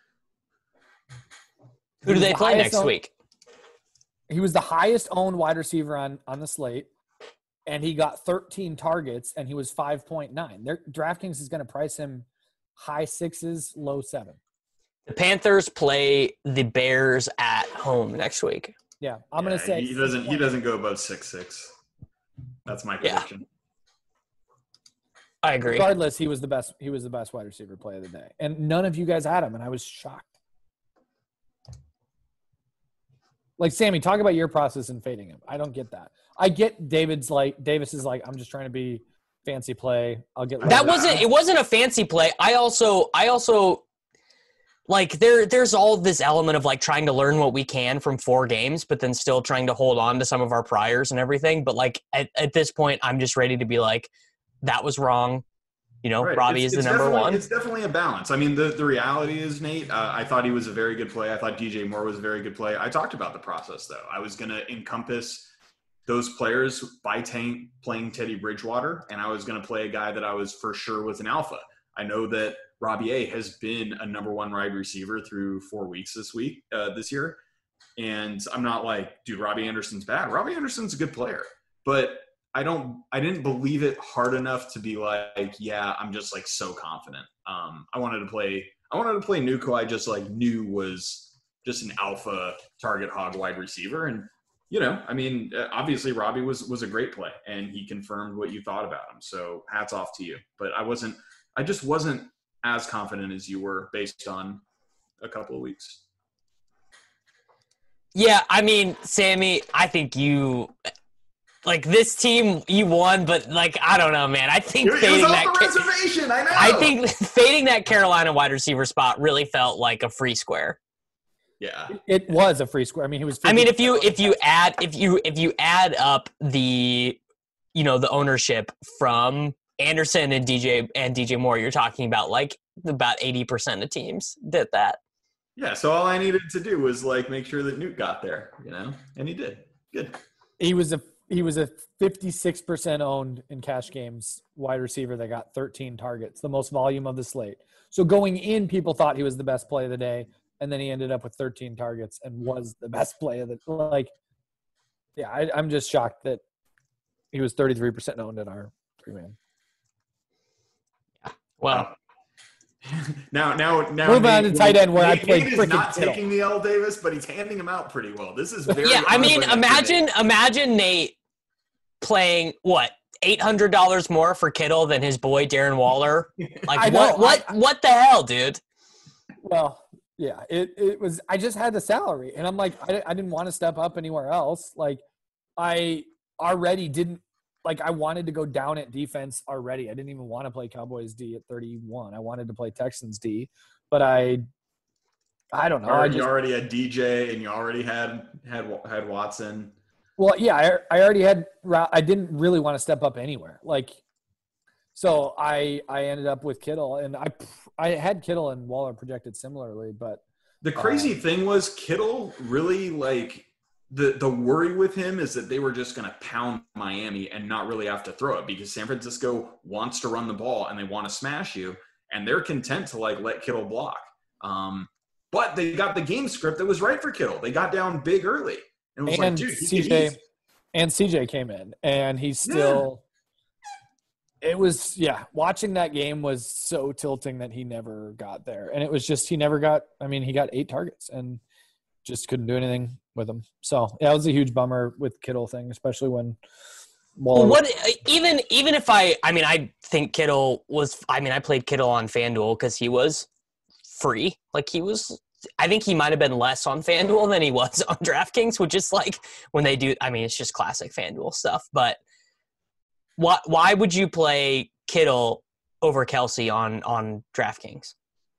Speaker 3: Who do they the play next owned, week?
Speaker 4: He was the highest owned wide receiver on on the slate. And he got thirteen targets, and he was five point nine. Their DraftKings is going to price him high sixes, low seven.
Speaker 3: The Panthers play the Bears at home next week.
Speaker 4: Yeah, I'm
Speaker 5: yeah,
Speaker 4: going to say
Speaker 5: he doesn't. He doesn't go above six six. That's my prediction.
Speaker 3: Yeah. I agree.
Speaker 4: Regardless, he was the best. He was the best wide receiver play of the day, and none of you guys had him, and I was shocked. Like, Sammy, talk about your process in fading him. I don't get that. I get David's like Davis is like, I'm just trying to be fancy play. I'll get
Speaker 3: that wasn't it wasn't a fancy play. I also I also like there there's all this element of like trying to learn what we can from four games, but then still trying to hold on to some of our priors and everything. But like at, at this point, I'm just ready to be like, that was wrong. You know,
Speaker 5: right.
Speaker 3: Robbie
Speaker 5: it's,
Speaker 3: is
Speaker 5: it's
Speaker 3: the number one.
Speaker 5: It's definitely a balance. I mean, the, the reality is, Nate, uh, I thought he was a very good play. I thought D J Moore was a very good play. I talked about the process, though. I was going to encompass those players by tank, playing Teddy Bridgewater, and I was going to play a guy that I was for sure was an alpha. I know that Robbie A has been a number one wide receiver through four weeks this week, uh, this year. And I'm not like, dude, Robbie Anderson's bad. Robbie Anderson's a good player. But I don't, I didn't believe it hard enough to be like, yeah, I'm just like so confident. Um, I wanted to play, I wanted to play Nuke, who I just like knew was just an alpha target hog wide receiver. And, you know, I mean, obviously Robbie was, was a great play and he confirmed what you thought about him. So hats off to you, but I wasn't, I just wasn't as confident as you were based on a couple of weeks.
Speaker 3: Yeah. I mean, Sammy, I think you, like this team, you won, but like I don't know, man. I think
Speaker 5: it
Speaker 3: fading
Speaker 5: was
Speaker 3: that
Speaker 5: off the reservation. I know.
Speaker 3: I think fading that Carolina wide receiver spot really felt like a free square.
Speaker 5: Yeah,
Speaker 4: it was a free square. I mean, he was.
Speaker 3: I mean, if you if you add if you if you add up the, you know, the ownership from Anderson and D J and D J Moore, you're talking about like about eighty percent of teams did that.
Speaker 5: Yeah. So all I needed to do was like make sure that Nuke got there, you know, and he did. Good.
Speaker 4: He was a he was a fifty-six percent owned in cash games wide receiver that got thirteen targets, the most volume of the slate. So going in, people thought he was the best play of the day, and then he ended up with thirteen targets and was the best play of the like. Yeah, I, I'm just shocked that he was thirty-three percent owned in our three man.
Speaker 3: Well,
Speaker 5: now, now, now.
Speaker 4: Move on to tight end where
Speaker 5: Nate,
Speaker 4: I played
Speaker 5: Nate is
Speaker 4: freaking
Speaker 5: not
Speaker 4: Kittle.
Speaker 5: taking the L. Davis, but he's handing him out pretty well. This is very.
Speaker 3: yeah, I mean,
Speaker 5: unlike
Speaker 3: imagine,
Speaker 5: Nate.
Speaker 3: imagine Nate playing what eight hundred dollars more for Kittle than his boy Darren Waller. Like
Speaker 4: I know,
Speaker 3: what? What?
Speaker 4: I-
Speaker 3: what the hell, dude?
Speaker 4: Well, yeah, it, it was – I just had the salary, and I'm like, I, I didn't want to step up anywhere else. Like, I already didn't – like, I wanted to go down at defense already. I didn't even want to play Cowboys D at thirty-one. I wanted to play Texans D, but I – I don't know. I
Speaker 5: you
Speaker 4: just,
Speaker 5: already had D J, and you already had had had Watson.
Speaker 4: well, yeah, I, I already had – I didn't really want to step up anywhere. Like, so I I ended up with Kittle, and I I had Kittle and Waller projected similarly, but
Speaker 5: The crazy
Speaker 4: um,
Speaker 5: thing was Kittle really like the the worry with him is that they were just going to pound Miami and not really have to throw it because San Francisco wants to run the ball and they want to smash you and they're content to like let Kittle block. Um, but they got the game script that was right for Kittle. They got down big early and it was
Speaker 4: and
Speaker 5: like, dude, he
Speaker 4: C
Speaker 5: could
Speaker 4: J
Speaker 5: easy-
Speaker 4: and C J came in, and he's still. It was yeah. Watching that game was so tilting that he never got there, and it was just he never got. I mean, he got eight targets and just couldn't do anything with them. So yeah, it was a huge bummer with Kittle thing, especially when. Waller
Speaker 3: What even even if I I mean I think Kittle was I mean I played Kittle on FanDuel because he was free. Like he was I think he might have been less on FanDuel than he was on DraftKings, which is like when they do I mean it's just classic FanDuel stuff. But why why would you play Kittle over Kelsey on on DraftKings?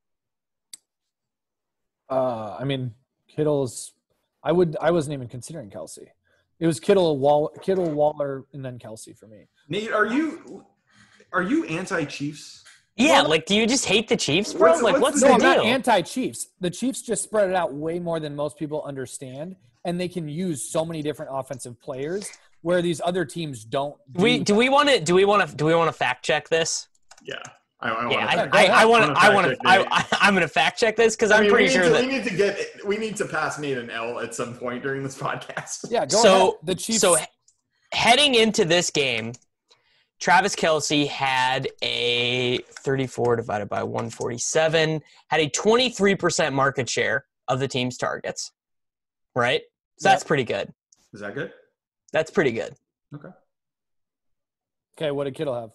Speaker 4: Uh, I mean, Kittle's. I would. I wasn't even considering Kelsey. It was Kittle, Wall, Kittle, Waller, and then Kelsey for me.
Speaker 5: Nate, are you are you anti-Chiefs?
Speaker 3: Yeah,
Speaker 4: Well,
Speaker 3: like do you just hate the Chiefs, bro?
Speaker 5: What's-
Speaker 3: like
Speaker 5: what's
Speaker 3: what's
Speaker 5: the
Speaker 4: No,
Speaker 3: the
Speaker 4: I'm
Speaker 3: deal?
Speaker 4: not anti-Chiefs. The Chiefs just spread it out way more than most people understand, and they can use so many different offensive players where these other teams don't.
Speaker 3: do we do we want to do we want to do we want to fact check this?
Speaker 5: Yeah. I, I
Speaker 3: Yeah,
Speaker 5: wanna,
Speaker 3: I, I, I want to. I want
Speaker 5: fact
Speaker 3: to.
Speaker 5: check Nate.
Speaker 3: I, I, I'm going to fact check this because
Speaker 5: I
Speaker 3: I'm
Speaker 5: mean,
Speaker 3: pretty
Speaker 5: we
Speaker 3: sure
Speaker 5: need to,
Speaker 3: that.
Speaker 5: we need to get we need to pass Nate an L at some point during this podcast.
Speaker 4: Yeah, go
Speaker 3: So-
Speaker 4: ahead. The Chiefs.
Speaker 3: So he- heading into this game, Travis Kelce had a thirty-four divided by one forty-seven, had a twenty-three percent market share of the team's targets. Right? So that's
Speaker 4: Yep.
Speaker 3: pretty good.
Speaker 5: Is that good?
Speaker 3: That's pretty good.
Speaker 5: Okay.
Speaker 4: Okay, what did Kittle have?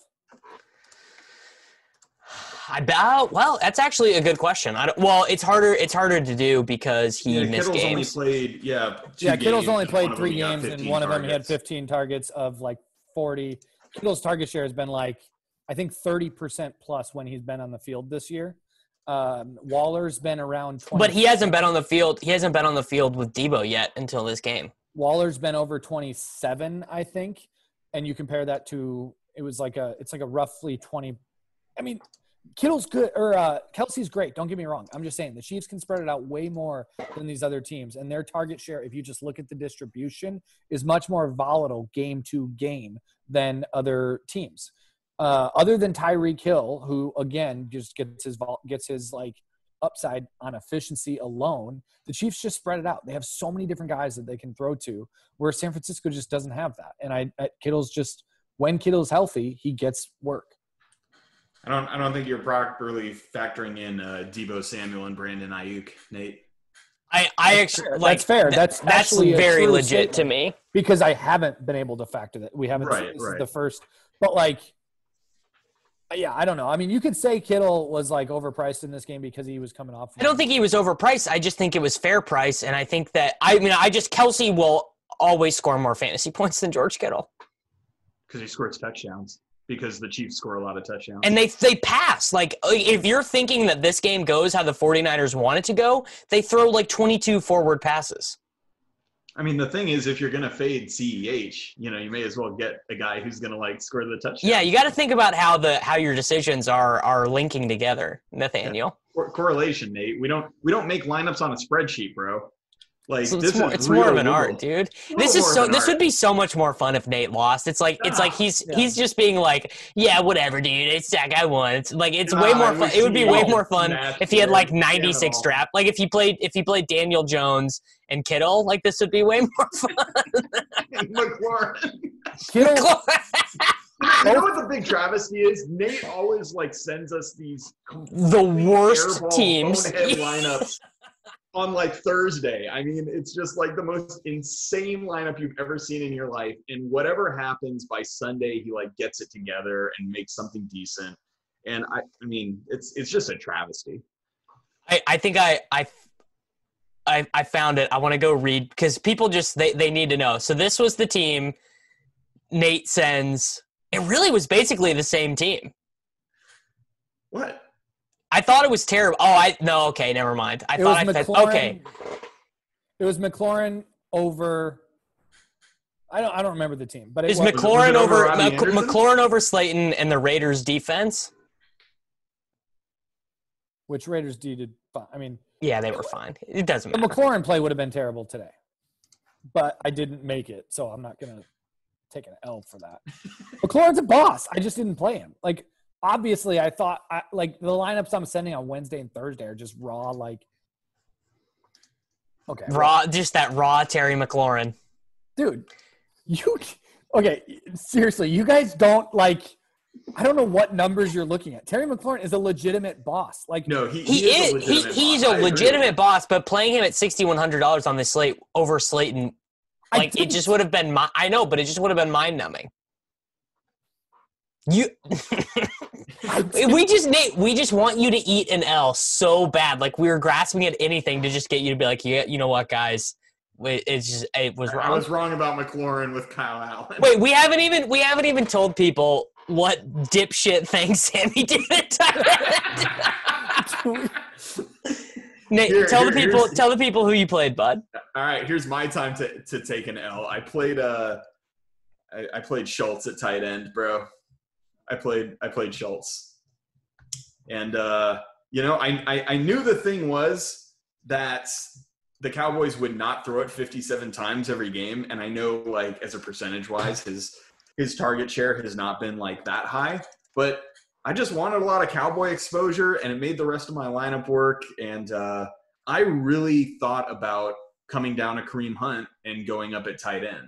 Speaker 3: I bet. Well, that's actually a good question. I don't, well, it's harder. It's harder to do because he
Speaker 5: Yeah,
Speaker 3: missed
Speaker 5: Kittle's
Speaker 3: games.
Speaker 5: only played yeah. two
Speaker 4: Yeah, Kittle's
Speaker 5: games,
Speaker 4: only
Speaker 5: and
Speaker 4: played
Speaker 5: one of them
Speaker 4: three
Speaker 5: he got
Speaker 4: games, and
Speaker 5: fifteen
Speaker 4: one of them he had
Speaker 5: targets.
Speaker 4: fifteen targets of like forty. Kittle's target share has been like, I think thirty percent plus when he's been on the field this year. Um, Waller's been around twenty.
Speaker 3: But he hasn't been on the field. He hasn't been on the field with Debo yet until this game.
Speaker 4: Waller's been over twenty-seven, I think. And you compare that to, it was like a, it's like a roughly twenty. I mean, Kittle's good, or uh, Kelsey's great. Don't get me wrong. I'm just saying the Chiefs can spread it out way more than these other teams. And their target share, if you just look at the distribution, is much more volatile game to game than other teams. Uh, other than Tyreek Hill, who again just gets his vol- gets his like upside on efficiency alone, the Chiefs just spread it out. They have so many different guys that they can throw to, where San Francisco just doesn't have that. And I, I Kittle's just when Kittle's healthy, he gets work.
Speaker 5: I don't. I don't think you're properly factoring in uh, Debo Samuel and Brandon Ayuk, Nate.
Speaker 3: I, I
Speaker 4: That's
Speaker 3: actually
Speaker 4: fair.
Speaker 3: like
Speaker 4: That's fair.
Speaker 3: th-
Speaker 4: That's
Speaker 3: that's
Speaker 4: actually a
Speaker 3: very
Speaker 4: true
Speaker 3: legit to
Speaker 4: statement.
Speaker 3: me.
Speaker 4: Because I haven't been able to factor that. We haven't.
Speaker 5: Right,
Speaker 4: this
Speaker 5: right.
Speaker 4: is the first. But like, yeah, I don't know. I mean, you could say Kittle was like overpriced in this game because he was coming off.
Speaker 3: I don't think he was overpriced. I just think it was fair price, and I think that I mean I just Kelsey will always score more fantasy points than George Kittle,
Speaker 5: Because he scores touchdowns. Because the Chiefs score a lot of touchdowns.
Speaker 3: and they they pass. Like if you're thinking that this game goes how the 49ers want it to go, they throw like twenty-two forward passes.
Speaker 5: I mean, the thing is, if you're going to fade C E H, you know, you may as well get a guy who's going to like score the touchdown.
Speaker 3: Yeah, you got to think about how the how your decisions are are linking together, Nathaniel.
Speaker 5: Cor- correlation, Nate. We don't we don't make lineups on a spreadsheet, bro. Like
Speaker 3: So
Speaker 5: this
Speaker 3: it's more,
Speaker 5: is
Speaker 3: it's
Speaker 5: real
Speaker 3: more of an
Speaker 5: world.
Speaker 3: art, dude.
Speaker 5: A
Speaker 3: This
Speaker 5: little
Speaker 3: is
Speaker 5: more
Speaker 3: so.
Speaker 5: of an
Speaker 3: This
Speaker 5: art.
Speaker 3: would be so much more fun if Nate lost. It's like it's like he's
Speaker 4: Yeah.
Speaker 3: he's just being like, yeah, whatever, dude. It's that guy won. It's like it's
Speaker 5: God,
Speaker 3: way more
Speaker 5: I
Speaker 3: fun.
Speaker 5: wish
Speaker 3: It would be
Speaker 5: he
Speaker 3: way
Speaker 5: had
Speaker 3: more fun
Speaker 5: matched
Speaker 3: if he had like
Speaker 5: him.
Speaker 3: ninety-six
Speaker 5: Damn.
Speaker 3: draft. Like if he played if he played Daniel Jones and Kittle. Like this would be way more fun.
Speaker 5: McLaurin.
Speaker 4: Kittle,
Speaker 5: You know what the big travesty is? Nate always like sends us these
Speaker 3: The worst
Speaker 5: airball
Speaker 3: teams.
Speaker 5: bonehead lineups on like Thursday. I mean, it's just like the most insane lineup you've ever seen in your life. And whatever happens by Sunday, he like gets it together and makes something decent. And I, I mean, it's it's just a travesty.
Speaker 3: I, I think I, I I I found it. I want to go read because people just they, they need to know. So this was the team Nate sends. It really was basically the same team.
Speaker 5: What?
Speaker 3: I thought it was terrible. Oh, I no. Okay, never mind. I
Speaker 4: it
Speaker 3: thought
Speaker 4: was
Speaker 3: I said
Speaker 4: McLaurin.
Speaker 3: okay.
Speaker 4: It was McLaurin over. I don't. I don't remember the team, but it
Speaker 3: Is
Speaker 4: was,
Speaker 3: McLaurin
Speaker 5: was it over
Speaker 3: over
Speaker 5: Robbie
Speaker 3: Mc-
Speaker 5: Anderson?
Speaker 3: McLaurin over Slayton and the Raiders defense?
Speaker 4: which Raiders D did fine. I mean,
Speaker 3: Yeah, they were fine. It doesn't
Speaker 4: the
Speaker 3: matter.
Speaker 4: McLaurin play would have been terrible today, but I didn't make it, so I'm not gonna take an L for that. McLaurin's a boss. I just didn't play him. Like, obviously, I thought I, like the lineups I'm sending on Wednesday and Thursday are just raw. Like, okay,
Speaker 3: Raw, just that raw Terry McLaurin.
Speaker 4: dude, you okay? Seriously, you guys don't like. I don't know what numbers you're looking at. Terry McLaurin is a legitimate boss. Like,
Speaker 5: No, he,
Speaker 3: He,
Speaker 5: he is.
Speaker 3: is.
Speaker 5: a
Speaker 3: He,
Speaker 5: legitimate
Speaker 3: he's
Speaker 5: boss.
Speaker 3: a
Speaker 5: I agree.
Speaker 3: legitimate boss, but playing him at sixty-one hundred dollars on this slate over Slayton,
Speaker 4: I
Speaker 3: like it
Speaker 4: didn't.
Speaker 3: just would have been. mi- I know, but it just would have been mind numbing. You, we just Nate, we just want you to eat an L so bad. Like we were grasping at anything to just get you to be like, yeah, you know what, guys, Wait, it's just it was
Speaker 5: I
Speaker 3: wrong.
Speaker 5: was wrong about McLaurin with Kyle Allen.
Speaker 3: Wait, we haven't even we haven't even told people what dipshit thing Sammy did at tight end. Nate,
Speaker 5: Here-
Speaker 3: tell the
Speaker 5: here-
Speaker 3: people
Speaker 5: here's-
Speaker 3: tell the people who you played, bud.
Speaker 5: All right, here's my time to, to take an L. I played uh, I, I played Schultz at tight end, bro. I played I played Schultz, and uh, you know I, I I knew the thing was that the Cowboys would not throw it fifty-seven times every game, and I know like as a percentage wise, his his target share has not been like that high, but I just wanted a lot of Cowboy exposure, and it made the rest of my lineup work. And uh, I really thought about coming down to Kareem Hunt and going up at tight end.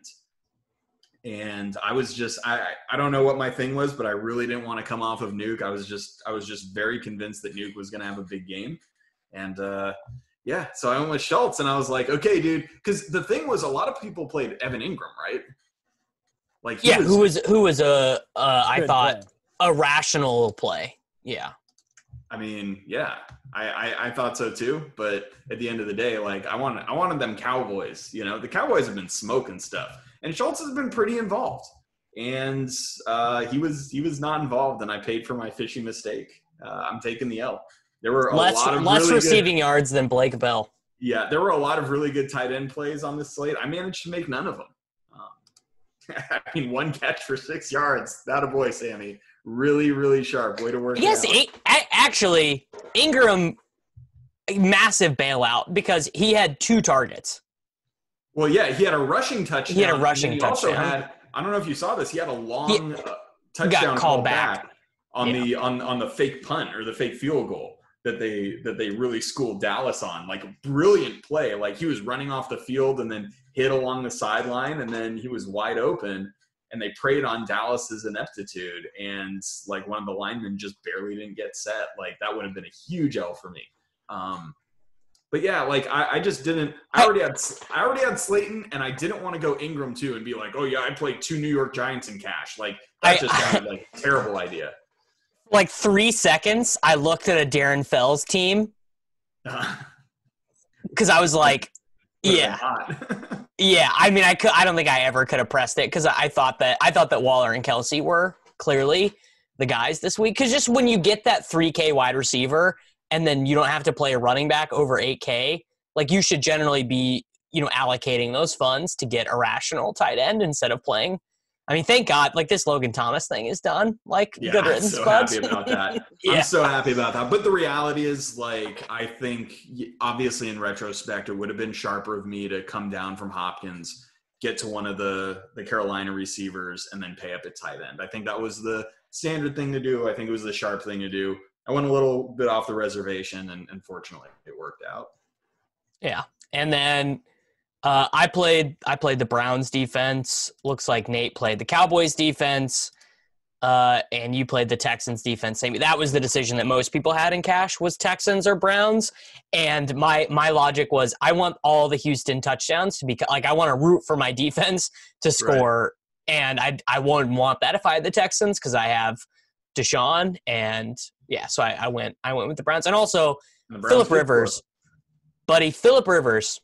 Speaker 5: And I was just, I, I don't know what my thing was, but I really didn't want to come off of Nuke. I was just, I was just very convinced that Nuke was going to have a big game. And uh, yeah, so I went with Schultz, and I was like, okay, dude. Because the thing was, a lot of people played Evan Ingram, right? Like, he
Speaker 3: Yeah,
Speaker 5: was,
Speaker 3: who was who was a uh, I
Speaker 4: Good
Speaker 3: thought
Speaker 4: play.
Speaker 3: a rational play. Yeah.
Speaker 5: I mean, yeah, I, I, I thought so too. But at the end of the day, like I wanted, I wanted them Cowboys. You know, the Cowboys have been smoking stuff, and Schultz has been pretty involved. And uh, he was he was not involved, and I paid for my fishy mistake. Uh, I'm taking the L. There were a
Speaker 3: Less
Speaker 5: lot of
Speaker 3: less
Speaker 5: really
Speaker 3: receiving
Speaker 5: good,
Speaker 3: yards than Blake Bell.
Speaker 5: yeah, there were a lot of really good tight end plays on this slate. I managed to make none of them. Um, I mean, one catch for six yards. That a boy, Sammy. Really, really sharp. Way to work.
Speaker 3: Yes,
Speaker 5: it out.
Speaker 3: it, a- actually, Ingram, a massive bailout because he had two targets.
Speaker 5: Well, yeah, he had a rushing touchdown.
Speaker 3: He had a
Speaker 5: and
Speaker 3: rushing
Speaker 5: then he also
Speaker 3: touchdown.
Speaker 5: had, I don't know if you saw this, he had a long uh, touchdown
Speaker 3: got
Speaker 5: called
Speaker 3: called
Speaker 5: back,
Speaker 3: back.
Speaker 5: on
Speaker 3: Yeah.
Speaker 5: the on on the fake punt or the fake field goal that they that they really schooled Dallas on. Like a brilliant play. Like he was running off the field and then hit along the sideline, and then he was wide open, and they preyed on Dallas's ineptitude, and like one of the linemen just barely didn't get set. Like that would have been a huge L for me. Um, But yeah, like I, I just didn't. I already had I already had Slayton, and I didn't want to go Ingram too and be like, oh yeah, I played two New York Giants in cash. Like that
Speaker 3: I-
Speaker 5: just sounded like a terrible idea.
Speaker 3: Like three seconds, I looked at a Darren Fells team because I was like, yeah,
Speaker 5: Not.
Speaker 3: yeah. I mean, I could. I don't think I ever could have pressed it because I thought that I thought that Waller and Kelsey were clearly the guys this week. Because just when you get that three K wide receiver and then you don't have to play a running back over eight K, like you should generally be, you know, allocating those funds to get a rational tight end instead of playing I mean, thank God, like this Logan Thomas thing is done. Like,
Speaker 5: Yeah,
Speaker 3: good
Speaker 5: I'm
Speaker 3: riddance,
Speaker 5: so
Speaker 3: buds.
Speaker 5: happy about that.
Speaker 3: Yeah.
Speaker 5: I'm so happy about that. But the reality is, like, I think obviously in retrospect, it would have been sharper of me to come down from Hopkins, get to one of the, the Carolina receivers, and then pay up at tight end. I think that was the standard thing to do. I think it was the sharp thing to do. I went a little bit off the reservation, and unfortunately, it worked out.
Speaker 3: Yeah. And then uh, I played I played the Browns defense. Looks like Nate played the Cowboys defense. Uh, and you played the Texans defense. Same. That was the decision that most people had in cash was Texans or Browns. And my my logic was I want all the Houston touchdowns to be like I want to root for my defense to score. Right. And I I wouldn't want that if I had the Texans because I have Deshaun and yeah. So I, I went I went with the Browns and also
Speaker 5: and the Browns
Speaker 3: Phillip Rivers, buddy. Phillip Rivers.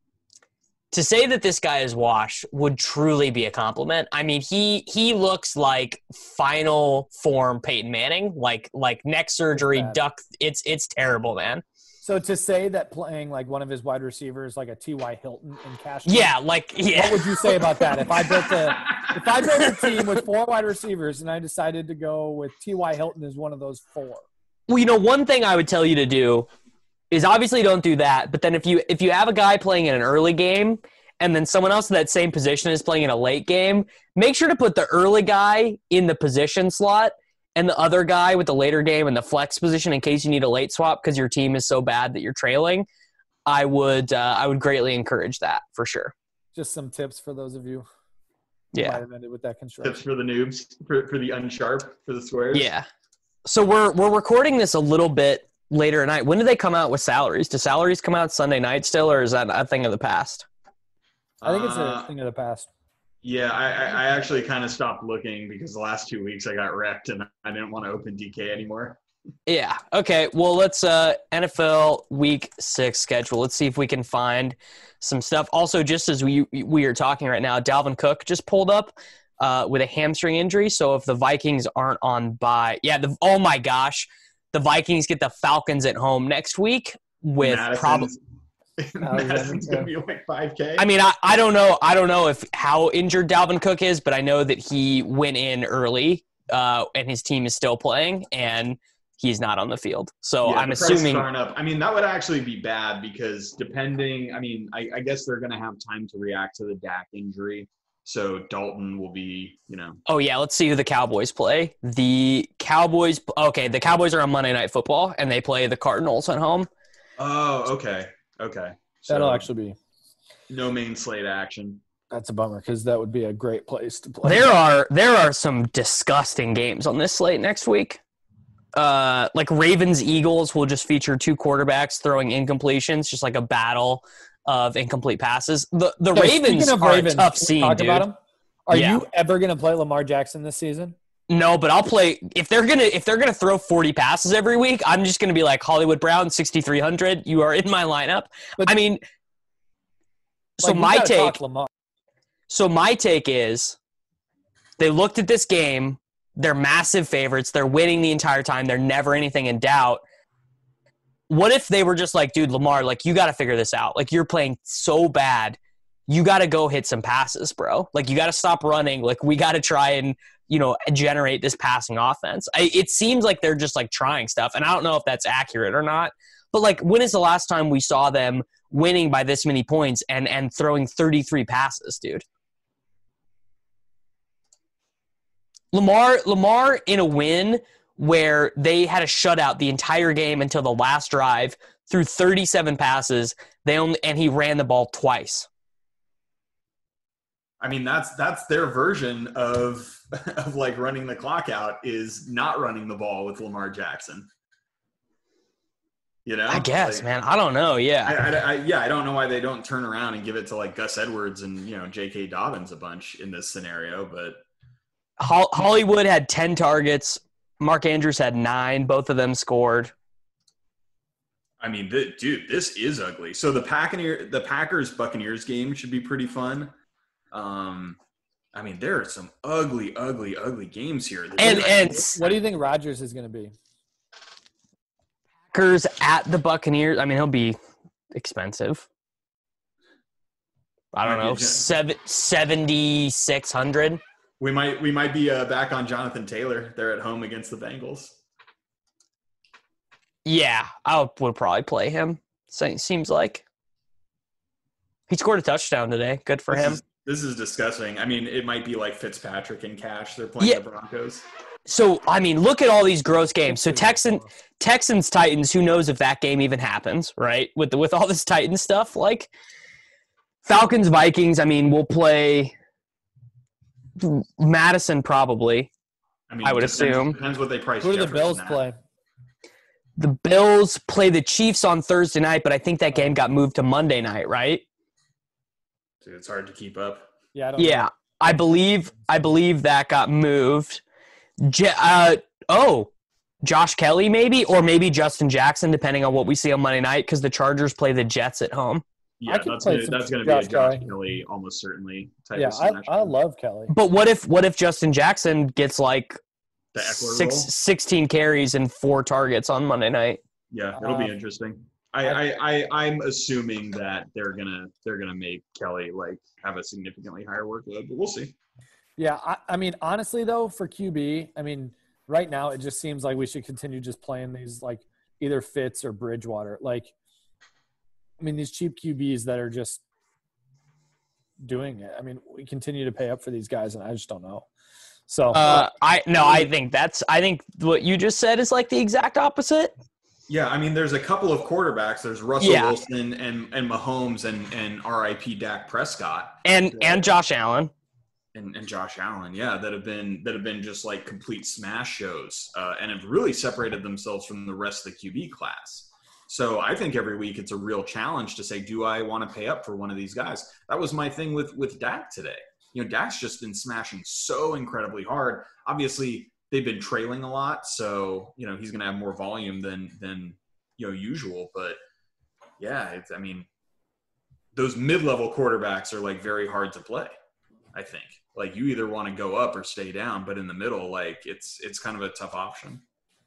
Speaker 3: To say that this guy is washed would truly be a compliment. I mean, he he looks like final form Peyton Manning, like like neck surgery, duck. It's it's terrible, man.
Speaker 4: So to say that playing like one of his wide receivers like a T Y Hilton in cash,
Speaker 3: yeah, like yeah.
Speaker 4: What would you say about that? If I built a if I built a team with four wide receivers and I decided to go with T Y Hilton as one of those four?
Speaker 3: Well, you know, one thing I would tell you to do is obviously don't do that. But then if you if you have a guy playing in an early game and then someone else in that same position is playing in a late game, make sure to put the early guy in the position slot and the other guy with the later game in the flex position in case you need a late swap because your team is so bad that you're trailing. I would uh, I would greatly encourage that for sure.
Speaker 4: Just some tips for those of you.
Speaker 3: Yeah.
Speaker 4: Might have ended with that construction.
Speaker 5: Tips for the noobs, for, for the unsharp, for the squares.
Speaker 3: Yeah. So we're we're recording this a little bit later at night. When do they come out with salaries? Do salaries come out Sunday night still, or is that a thing of the past?
Speaker 4: I think it's a
Speaker 5: uh,
Speaker 4: thing of the past.
Speaker 5: Yeah, I, I I actually kind of stopped looking because the last two weeks I got wrecked and I didn't want to open D K anymore.
Speaker 3: Yeah. Okay. Well, let's uh, N F L Week Six schedule. Let's see if we can find some stuff. Also, just as we we are talking right now, Dalvin Cook just pulled up uh, with a hamstring injury. So if the Vikings aren't on bye, yeah. The, oh my gosh, the Vikings get the Falcons at home next week with probably.
Speaker 5: Madison's gonna be like five K.
Speaker 3: I mean, I, I don't know. I don't know if how injured Dalvin Cook is, but I know that he went in early, uh, and his team is still playing, and he's not on the field. So
Speaker 5: yeah,
Speaker 3: I'm
Speaker 5: the
Speaker 3: assuming.
Speaker 5: Aren't up. I mean, that would actually be bad because depending. I mean, I, I guess they're gonna have time to react to the Dak injury. So Dalton will be, you know.
Speaker 3: Oh yeah, let's see who the Cowboys play. The Cowboys. Okay, the Cowboys are on Monday Night Football, and they play the Cardinals at home.
Speaker 5: Oh, okay. Okay. So
Speaker 4: That'll actually be
Speaker 5: no main slate action.
Speaker 4: That's a bummer because that would be a great place to play.
Speaker 3: There are there are some disgusting games on this slate next week. Uh, like Ravens Eagles will just feature two quarterbacks throwing incompletions, just like a battle of incomplete passes. The the
Speaker 4: So
Speaker 3: Ravens
Speaker 4: of
Speaker 3: are
Speaker 4: Ravens,
Speaker 3: a tough
Speaker 4: can we
Speaker 3: scene,
Speaker 4: talk
Speaker 3: dude.
Speaker 4: about them? Are
Speaker 3: Yeah.
Speaker 4: you ever going to play Lamar Jackson this season?
Speaker 3: No, but I'll play if they're gonna if they're gonna throw forty passes every week. I'm just gonna be like Hollywood Brown, sixty-three hundred. You are in my lineup.
Speaker 4: But-
Speaker 3: I mean, so
Speaker 4: Like, we
Speaker 3: my
Speaker 4: gotta
Speaker 3: take.
Speaker 4: talk Lamar.
Speaker 3: So my take is, they looked at this game. They're massive favorites. They're winning the entire time. They're never anything in doubt. What if they were just like, dude, Lamar, like you got to figure this out. Like you're playing so bad. You got to go hit some passes, bro. Like you got to stop running. Like we got to try and, you know, generate this passing offense. I, it seems like they're just like trying stuff. And I don't know if that's accurate or not. But like, when is the last time we saw them winning by this many points and, and throwing thirty-three passes, dude? Lamar, Lamar in a win where they had a shutout the entire game until the last drive, threw thirty-seven passes. They only and he ran the ball twice.
Speaker 5: I mean, that's that's their version of of like running the clock out is not running the ball with Lamar Jackson. You know,
Speaker 3: I guess,
Speaker 5: like,
Speaker 3: man. I don't know. Yeah,
Speaker 5: I, I, I, yeah, I don't know why they don't turn around and give it to like Gus Edwards and you know J K. Dobbins a bunch in this scenario, but
Speaker 3: Hol- Hollywood had ten targets. Mark Andrews had nine. Both of them scored.
Speaker 5: I mean, the, dude, this is ugly. So the Packeneer, the Packers Buccaneers game should be pretty fun. Um, I mean, there are some ugly, ugly, ugly games here. The
Speaker 3: And and
Speaker 4: What do you think Rodgers is going to be?
Speaker 3: Packers at the Buccaneers. I mean, he'll be expensive. I don't
Speaker 5: Might be
Speaker 3: know,
Speaker 5: a gen-
Speaker 3: seven seventy six hundred.
Speaker 5: We might we might be uh, back on Jonathan Taylor. They're at home against the Bengals.
Speaker 3: Yeah, I would probably play him. Se- Seems like he scored a touchdown today. Good for
Speaker 5: this
Speaker 3: him.
Speaker 5: Is, this is disgusting. I mean, it might be like Fitzpatrick and Cash. They're playing
Speaker 3: Yeah.
Speaker 5: the Broncos.
Speaker 3: So, I mean, look at all these gross games. So, Texan, Texans, Titans, who knows if that game even happens, right? With the, with all this Titan stuff. Like, Falcons, Vikings, I mean, we'll play Madison probably.
Speaker 5: I mean,
Speaker 3: I would
Speaker 5: depends,
Speaker 3: assume.
Speaker 5: Depends what they price.
Speaker 4: Who do the
Speaker 5: Jefferson
Speaker 4: Bills
Speaker 5: at.
Speaker 4: play?
Speaker 3: The Bills play the Chiefs on Thursday night, but I think that game got moved to Monday night, right?
Speaker 5: Dude, it's hard to keep up.
Speaker 4: Yeah, I don't
Speaker 3: Yeah,
Speaker 4: know.
Speaker 3: I believe I believe that got moved. Je- uh, oh, Josh Kelly maybe, or maybe Justin Jackson, depending on what we see on Monday night, because the Chargers play the Jets at home.
Speaker 5: Yeah,
Speaker 4: could
Speaker 5: that's
Speaker 4: play
Speaker 5: gonna,
Speaker 4: some
Speaker 5: that's going to be a
Speaker 4: Josh
Speaker 5: Josh
Speaker 4: Kelly.
Speaker 5: Kelly almost certainly type
Speaker 4: Yeah,
Speaker 5: of
Speaker 4: I,
Speaker 5: smash.
Speaker 4: I love Kelly.
Speaker 3: But what if what if Justin Jackson gets like
Speaker 5: The Eckler
Speaker 3: six,
Speaker 5: roll?
Speaker 3: sixteen carries and four targets on Monday night?
Speaker 5: Yeah, it'll be
Speaker 4: Uh,
Speaker 5: interesting. I, I, I, I'm assuming that they're gonna they're gonna make Kelly like have a significantly higher workload, but we'll see.
Speaker 4: Yeah, I, I mean, honestly, though, for Q B, I mean, right now it just seems like we should continue just playing these, like, either Fitz or Bridgewater. Like, I mean, these cheap Q Bs that are just doing it. I mean, we continue to pay up for these guys, and I just don't know. So,
Speaker 3: Uh, I no, I think that's I think what you just said is like the exact opposite.
Speaker 5: Yeah, I mean, there's a couple of quarterbacks. There's Russell
Speaker 3: Yeah.
Speaker 5: Wilson and and Mahomes and and R I P Dak Prescott
Speaker 3: And
Speaker 5: Yeah.
Speaker 3: and Josh Allen.
Speaker 5: and, and Josh Allen. Yeah, that have been that have been just like complete smash shows uh, and have really separated themselves from the rest of the Q B class. So I think every week it's a real challenge to say, do I want to pay up for one of these guys? That was my thing with with Dak today. You know, Dak's just been smashing so incredibly hard. Obviously, they've been trailing a lot, so you know he's going to have more volume than than you know usual. But yeah, it's, I mean, those mid-level quarterbacks are like very hard to play. I think like you either want to go up or stay down, but in the middle, like it's it's kind of a tough option.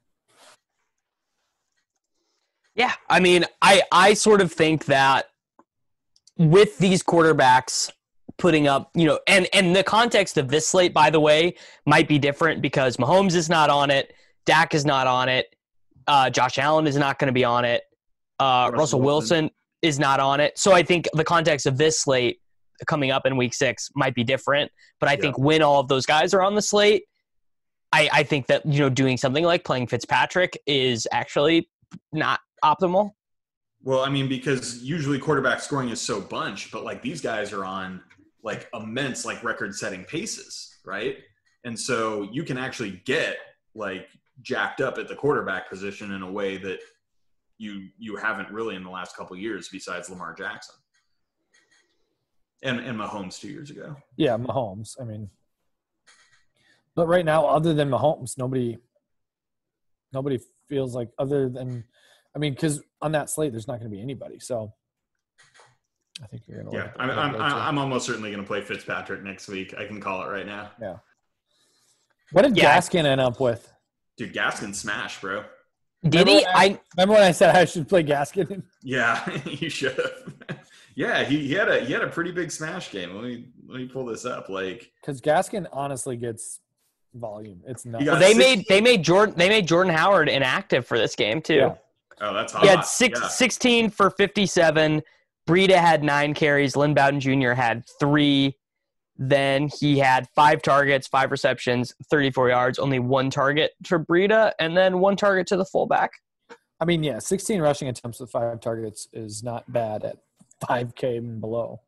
Speaker 3: Yeah, I mean, I I sort of think that with these quarterbacks putting up, you know, and and the context of this slate, by the way, might be different because Mahomes is not on it, Dak is not on it, uh, Josh Allen is not going to be on it, uh,
Speaker 5: Russell
Speaker 3: Russell Wilson.
Speaker 5: Wilson.
Speaker 3: is not on it. So I think the context of this slate coming up in week six might be different. But I
Speaker 5: Yeah.
Speaker 3: think when all of those guys are on the slate, I, I think that, you know, doing something like playing Fitzpatrick is actually not optimal.
Speaker 5: Well, I mean, because usually quarterback scoring is so bunch, but like these guys are on like immense, like record-setting paces, right? And so you can actually get like jacked up at the quarterback position in a way that you you haven't really in the last couple of years, besides Lamar Jackson and and Mahomes two years ago.
Speaker 4: yeah, Mahomes. I mean, but right now, other than Mahomes, nobody, nobody feels like other than, I mean, because on that slate, there's not going to be anybody. So I think you're going to.
Speaker 5: Yeah, I'm I'm, I'm almost certainly going to play Fitzpatrick next week. I can call it right now.
Speaker 4: Yeah. What did
Speaker 3: Yeah.
Speaker 4: Gaskin end up with?
Speaker 5: Dude, Gaskin smash, bro.
Speaker 3: Did
Speaker 4: Remember
Speaker 3: he?
Speaker 4: when I,
Speaker 3: I
Speaker 4: remember when I said I should play Gaskin?
Speaker 5: Yeah, you should have. Yeah, he, he had a he had a pretty big smash game. Let me let me pull this up. Like
Speaker 4: Because Gaskin honestly gets volume. It's not.
Speaker 5: He got
Speaker 3: well, they
Speaker 5: six-
Speaker 3: made they made Jordan they made Jordan Howard inactive for this game too.
Speaker 4: Yeah.
Speaker 5: oh, that's hot.
Speaker 3: He had six,
Speaker 5: Yeah.
Speaker 3: sixteen for fifty-seven. Breida had nine carries. Lynn Bowden Junior had three. Then he had five targets, five receptions, thirty-four yards, only one target for Breida, and then one target to the fullback.
Speaker 4: I mean, yeah, sixteen rushing attempts with five targets is not bad at five K and below.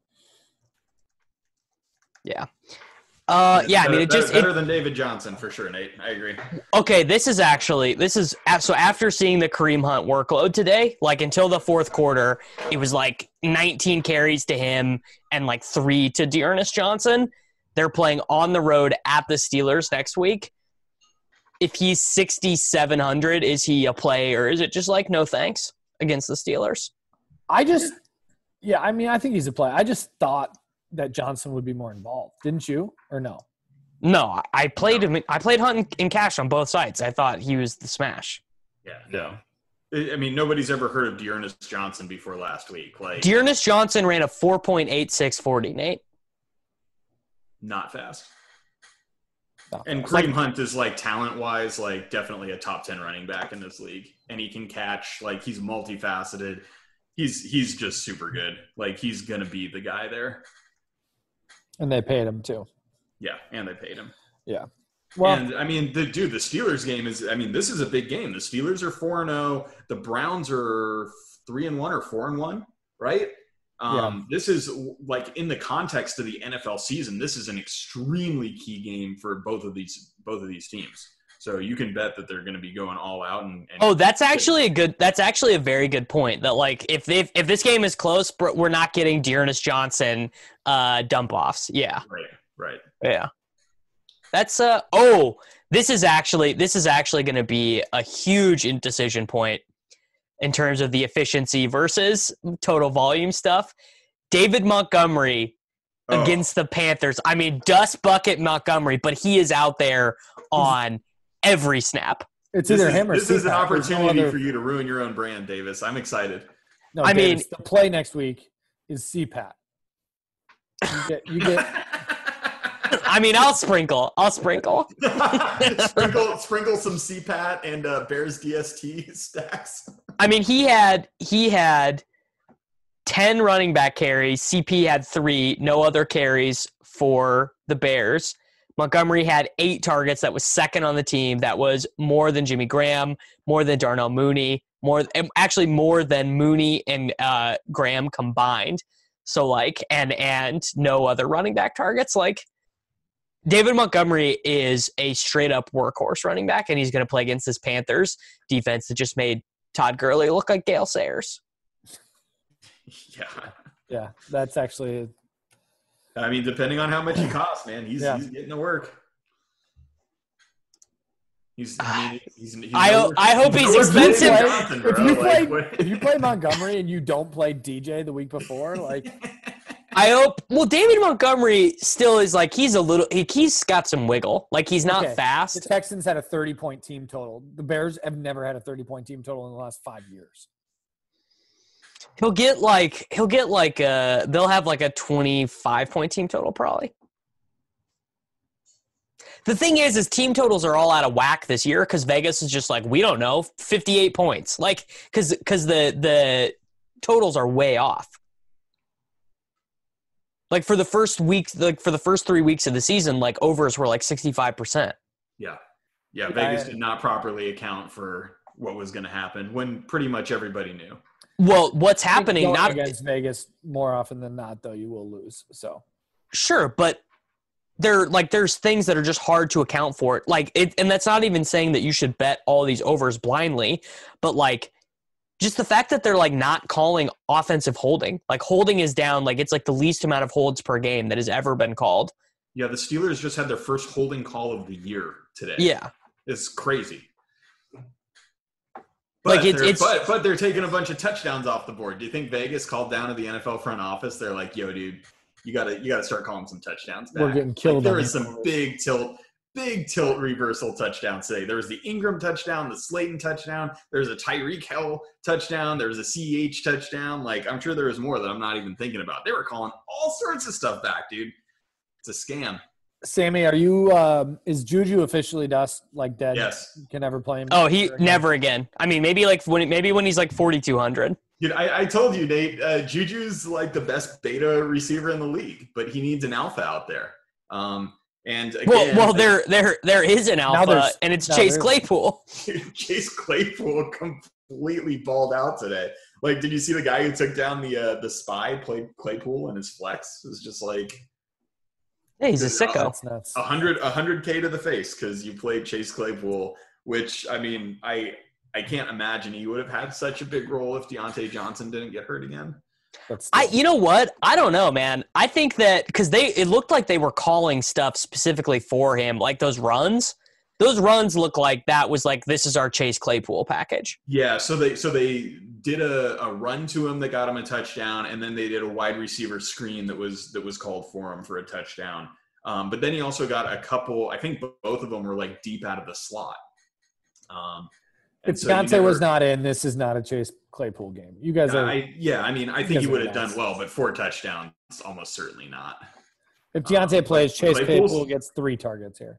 Speaker 3: Yeah. Uh, yeah, I mean,
Speaker 5: Better-
Speaker 3: it just
Speaker 5: better,
Speaker 3: it,
Speaker 5: better than David Johnson for sure, Nate. I agree.
Speaker 3: okay. This is actually this is so after seeing the Kareem Hunt workload today, like until the fourth quarter, it was like nineteen carries to him and like three to Dearness Johnson. They're playing on the road at the Steelers next week. If he's sixty-seven hundred, is he a play or is it just like no thanks against the Steelers?
Speaker 4: I just, yeah, I mean, I think he's a play. I just thought that Johnson would be more involved. Didn't you? Or no?
Speaker 3: No, I- I played him. I played Hunt and- and Cash on both sides. I thought he was the smash.
Speaker 5: Yeah, no. I I mean, nobody's ever heard of Dearness Johnson before last week. Like,
Speaker 3: Dearness Johnson ran a four point eight six forty, Nate.
Speaker 5: not fast.
Speaker 4: No.
Speaker 5: And
Speaker 3: It's like-
Speaker 5: Kareem Hunt is like talent wise, like definitely a top ten running back in this league, and he can catch. Like he's multifaceted. He's he's just super good. Like he's gonna be the guy there.
Speaker 4: And they paid him too.
Speaker 5: Yeah, and they paid him.
Speaker 4: Yeah. Well,
Speaker 5: and I mean, the dude, the Steelers game is. I mean, this is a big game. The Steelers are four and zero. The Browns are three and one or four and one, right? Um, yeah. This is like in the context of the N F L season. This is an extremely key game for both of these both of these teams. So you can bet that they're going to be going all out. And, and
Speaker 3: oh, that's actually a good. That's actually a very good point. That like if they if this game is close, we're not getting Dearness Johnson uh, dump offs. Yeah.
Speaker 5: Right. Right.
Speaker 3: Yeah. That's uh oh. This is actually this is actually going to be a huge decision point in terms of the efficiency versus total volume stuff. David Montgomery oh. against the Panthers. I mean, dust bucket Montgomery, but he is out there on every snap.
Speaker 4: It's
Speaker 5: this
Speaker 4: either
Speaker 5: is,
Speaker 4: him or
Speaker 5: this
Speaker 4: C PAT.
Speaker 5: is an opportunity
Speaker 4: no other...
Speaker 5: for you to ruin your own brand, Davis. I'm excited.
Speaker 4: No,
Speaker 3: I
Speaker 4: Davis,
Speaker 3: mean,
Speaker 4: the play next week is C PAT. You get, you get
Speaker 3: I mean, I'll sprinkle. I'll sprinkle.
Speaker 5: sprinkle, sprinkle some C PAT and uh, Bears D S T stacks.
Speaker 3: I mean, he had he had ten running back carries. C P had three. No other carries for the Bears. Montgomery had eight targets. That was second on the team. That was more than Jimmy Graham, more than Darnell Mooney, more actually more than Mooney and uh, Graham combined. So like, and and no other running back targets. Like, David Montgomery is a straight up workhorse running back, and he's going to play against this Panthers defense that just made Todd Gurley look like Gale Sayers.
Speaker 5: Yeah,
Speaker 4: yeah, that's actually.
Speaker 5: I mean, depending on how much he costs, man, he's
Speaker 4: yeah.
Speaker 5: he's getting to work. He's. I, mean, he's, he's
Speaker 3: I,
Speaker 5: no,
Speaker 3: I hope he's expensive.
Speaker 5: Johnson,
Speaker 4: if you play,
Speaker 5: like,
Speaker 4: if you play Montgomery and you don't play D J the week before, like.
Speaker 3: I hope. Well, David Montgomery still is like he's a little. He, he's got some wiggle. Like he's not
Speaker 4: okay.
Speaker 3: fast.
Speaker 4: The Texans had a thirty-point team total. The Bears have never had a thirty-point team total in the last five years.
Speaker 3: He'll get like he'll get like a. They'll have like a twenty-five point team total probably. The thing is, is team totals are all out of whack this year because Vegas is just like we don't know fifty-eight points. Like because because the the totals are way off. Like for the first week, like for the first three weeks of the season, like overs were like sixty-five percent.
Speaker 5: Yeah. Yeah. Vegas did not properly account for what was going to happen when pretty much everybody knew.
Speaker 3: Well, what's happening
Speaker 4: Going
Speaker 3: not
Speaker 4: against Vegas more often than not, though, you will lose. So
Speaker 3: sure, but there like there's things that are just hard to account for. Like it, and that's not even saying that you should bet all these overs blindly, but like just the fact that they're like not calling offensive holding, like holding is down, like it's like the least amount of holds per game that has ever been called.
Speaker 5: Yeah, the Steelers just had their first holding call of the year today.
Speaker 3: Yeah,
Speaker 5: it's crazy.
Speaker 3: But
Speaker 5: like
Speaker 3: it's, it's
Speaker 5: but but they're taking a bunch of touchdowns off the board. Do you think Vegas called down to the N F L front office? They're like, "Yo, dude, you gotta you gotta start calling some touchdowns back."
Speaker 4: We're getting killed.
Speaker 5: Like, there was some big tilt. Big tilt reversal touchdown today. There was the Ingram touchdown, the Slayton touchdown. There's a Tyreek Hill touchdown. There was a C H touchdown. Like, I'm sure there was more that I'm not even thinking about. They were calling all sorts of stuff back, dude. It's a scam.
Speaker 4: Sammy, are you um, – is Juju officially dust, like dead?
Speaker 5: Yes.
Speaker 4: You can never play him?
Speaker 3: Oh, he
Speaker 4: again?
Speaker 3: never again. I mean, maybe like when maybe when he's like forty-two hundred.
Speaker 5: Dude, I, I told you, Nate, uh, Juju's like the best beta receiver in the league, but he needs an alpha out there. Um And again,
Speaker 3: well, well, there, there, there is an alpha, and it's Chase Claypool.
Speaker 5: Chase Claypool completely balled out today. Like, did you see the guy who took down the uh, the spy played Claypool and his flex? It was just like,
Speaker 3: yeah, he's a sicko.
Speaker 5: A hundred, a hundred k to the face because you played Chase Claypool. Which I mean, I I can't imagine he would have had such a big role if Deontay Johnson didn't get hurt again.
Speaker 3: I, you know what? I don't know, man. I think that because they, it looked like they were calling stuff specifically for him, like those runs. Those runs look like that was like this is our Chase Claypool package.
Speaker 5: Yeah, so they so they did a, a run to him that got him a touchdown, and then they did a wide receiver screen that was that was called for him for a touchdown. Um, but then he also got a couple. I think both of them were like deep out of the slot. Um,
Speaker 4: If so Deontay never, was not in, this is not a Chase Claypool game. You guys are.
Speaker 5: I, yeah, I mean, I think he would have done well, but four touchdowns, almost certainly not.
Speaker 4: If Deontay um, plays, Chase Claypool gets three targets here.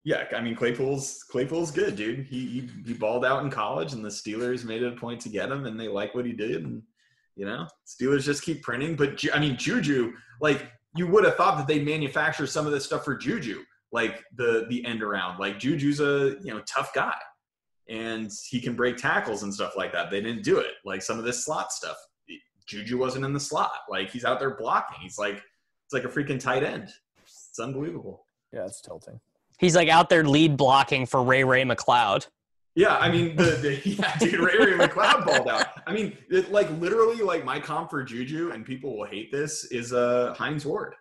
Speaker 5: Yeah, I mean Claypool's Claypool's good, dude. He, he he balled out in college, and the Steelers made it a point to get him, and they like what he did. And you know, Steelers just keep printing. But I mean, Juju, like you would have thought that they manufacture some of this stuff for Juju, like the the end around. Like Juju's a you know tough guy, and he can break tackles and stuff like that. They didn't do it. Like some of this slot stuff, Juju wasn't in the slot. Like he's out there blocking. He's like it's like a freaking tight end. It's unbelievable.
Speaker 4: Yeah, it's tilting.
Speaker 3: He's like out there lead blocking for Ray Ray McCloud.
Speaker 5: Yeah, I mean, the, the yeah, dude, Ray Ray McCloud balled out. I mean, it, like literally, like my comp for Juju, and people will hate this, is uh, Hines Ward.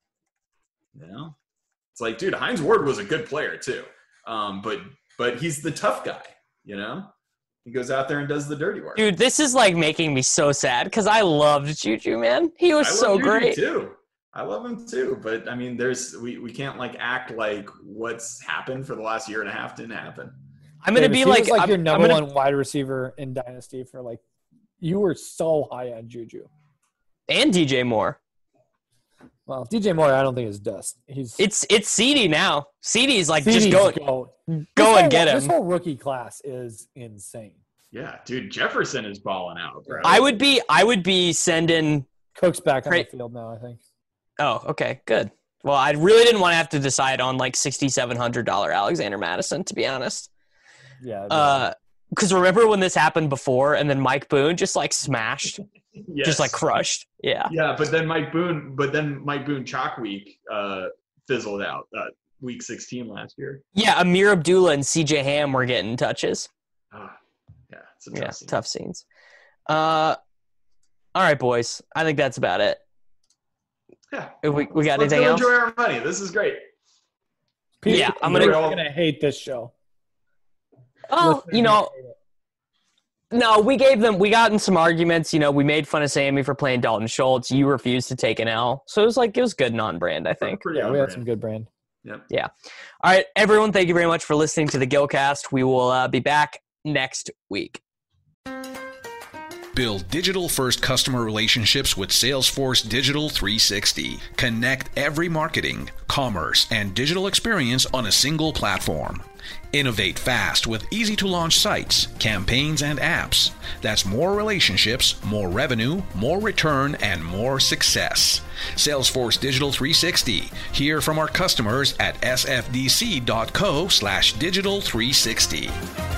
Speaker 5: You know, it's like, dude, Hines Ward was a good player too, um, but but he's the tough guy. You know, he goes out there and does the dirty work.
Speaker 3: Dude, this is like making me so sad because I loved Juju, man. He was
Speaker 5: I
Speaker 3: so
Speaker 5: love Juju
Speaker 3: great
Speaker 5: too. I love him too, but I mean, there's we, we can't like act like what's happened for the last year and a half didn't happen.
Speaker 3: I'm gonna
Speaker 4: Davis,
Speaker 3: be
Speaker 4: he
Speaker 3: like,
Speaker 4: was like
Speaker 3: I'm,
Speaker 4: your number
Speaker 3: I'm gonna,
Speaker 4: one wide receiver in Dynasty for like you were so high on Juju.
Speaker 3: And D J Moore.
Speaker 4: Well, D J Moore, I don't think is dust. He's
Speaker 3: It's it's C D now. C D's like
Speaker 4: C D's
Speaker 3: just go
Speaker 4: go,
Speaker 3: go and
Speaker 4: whole,
Speaker 3: get him.
Speaker 4: This whole rookie class is insane.
Speaker 5: Yeah, dude, Jefferson is balling out, bro.
Speaker 3: I would be I would be sending.
Speaker 4: Cook's back on
Speaker 3: Great.
Speaker 4: the field now, I think.
Speaker 3: Oh, okay, good. Well, I really didn't want to have to decide on like sixty-seven hundred dollars Alexander Madison, to be honest.
Speaker 4: Yeah.
Speaker 3: Uh, because remember when this happened before, and then Mike Boone just like smashed,
Speaker 5: yes.
Speaker 3: just like crushed. Yeah.
Speaker 5: Yeah, but then Mike Boone, but then Mike Boone chalk week uh, fizzled out. Uh, week sixteen last year.
Speaker 3: Yeah, Amir Abdullah and C J Ham were getting touches.
Speaker 5: Ah, yeah, it's a tough
Speaker 3: Yeah,
Speaker 5: scene.
Speaker 3: tough scenes. Uh, all right, boys. I think that's about it.
Speaker 5: Yeah,
Speaker 3: If we we got
Speaker 5: let's
Speaker 3: anything
Speaker 5: go
Speaker 3: else?
Speaker 5: enjoy our money. This is great.
Speaker 4: People
Speaker 3: Yeah, I'm
Speaker 4: are
Speaker 3: gonna-
Speaker 4: gonna hate this show.
Speaker 3: Oh, you know, no, we gave them. We got in some arguments. You know, we made fun of Sammy for playing Dalton Schultz. You refused to take an L, so it was like it was good non-brand. I think.
Speaker 5: Pretty
Speaker 4: Yeah,
Speaker 5: on
Speaker 4: we had
Speaker 5: brand.
Speaker 4: some good brand.
Speaker 5: Yep.
Speaker 3: Yeah. All right, everyone. Thank you very much for listening to the Gilcast. We will uh, be back next week.
Speaker 6: Build digital-first customer relationships with Salesforce Digital three sixty. Connect every marketing, commerce, and digital experience on a single platform. Innovate fast with easy-to-launch sites, campaigns, and apps. That's more relationships, more revenue, more return, and more success. Salesforce Digital three sixty. Hear from our customers at sfdc.co slash digital360.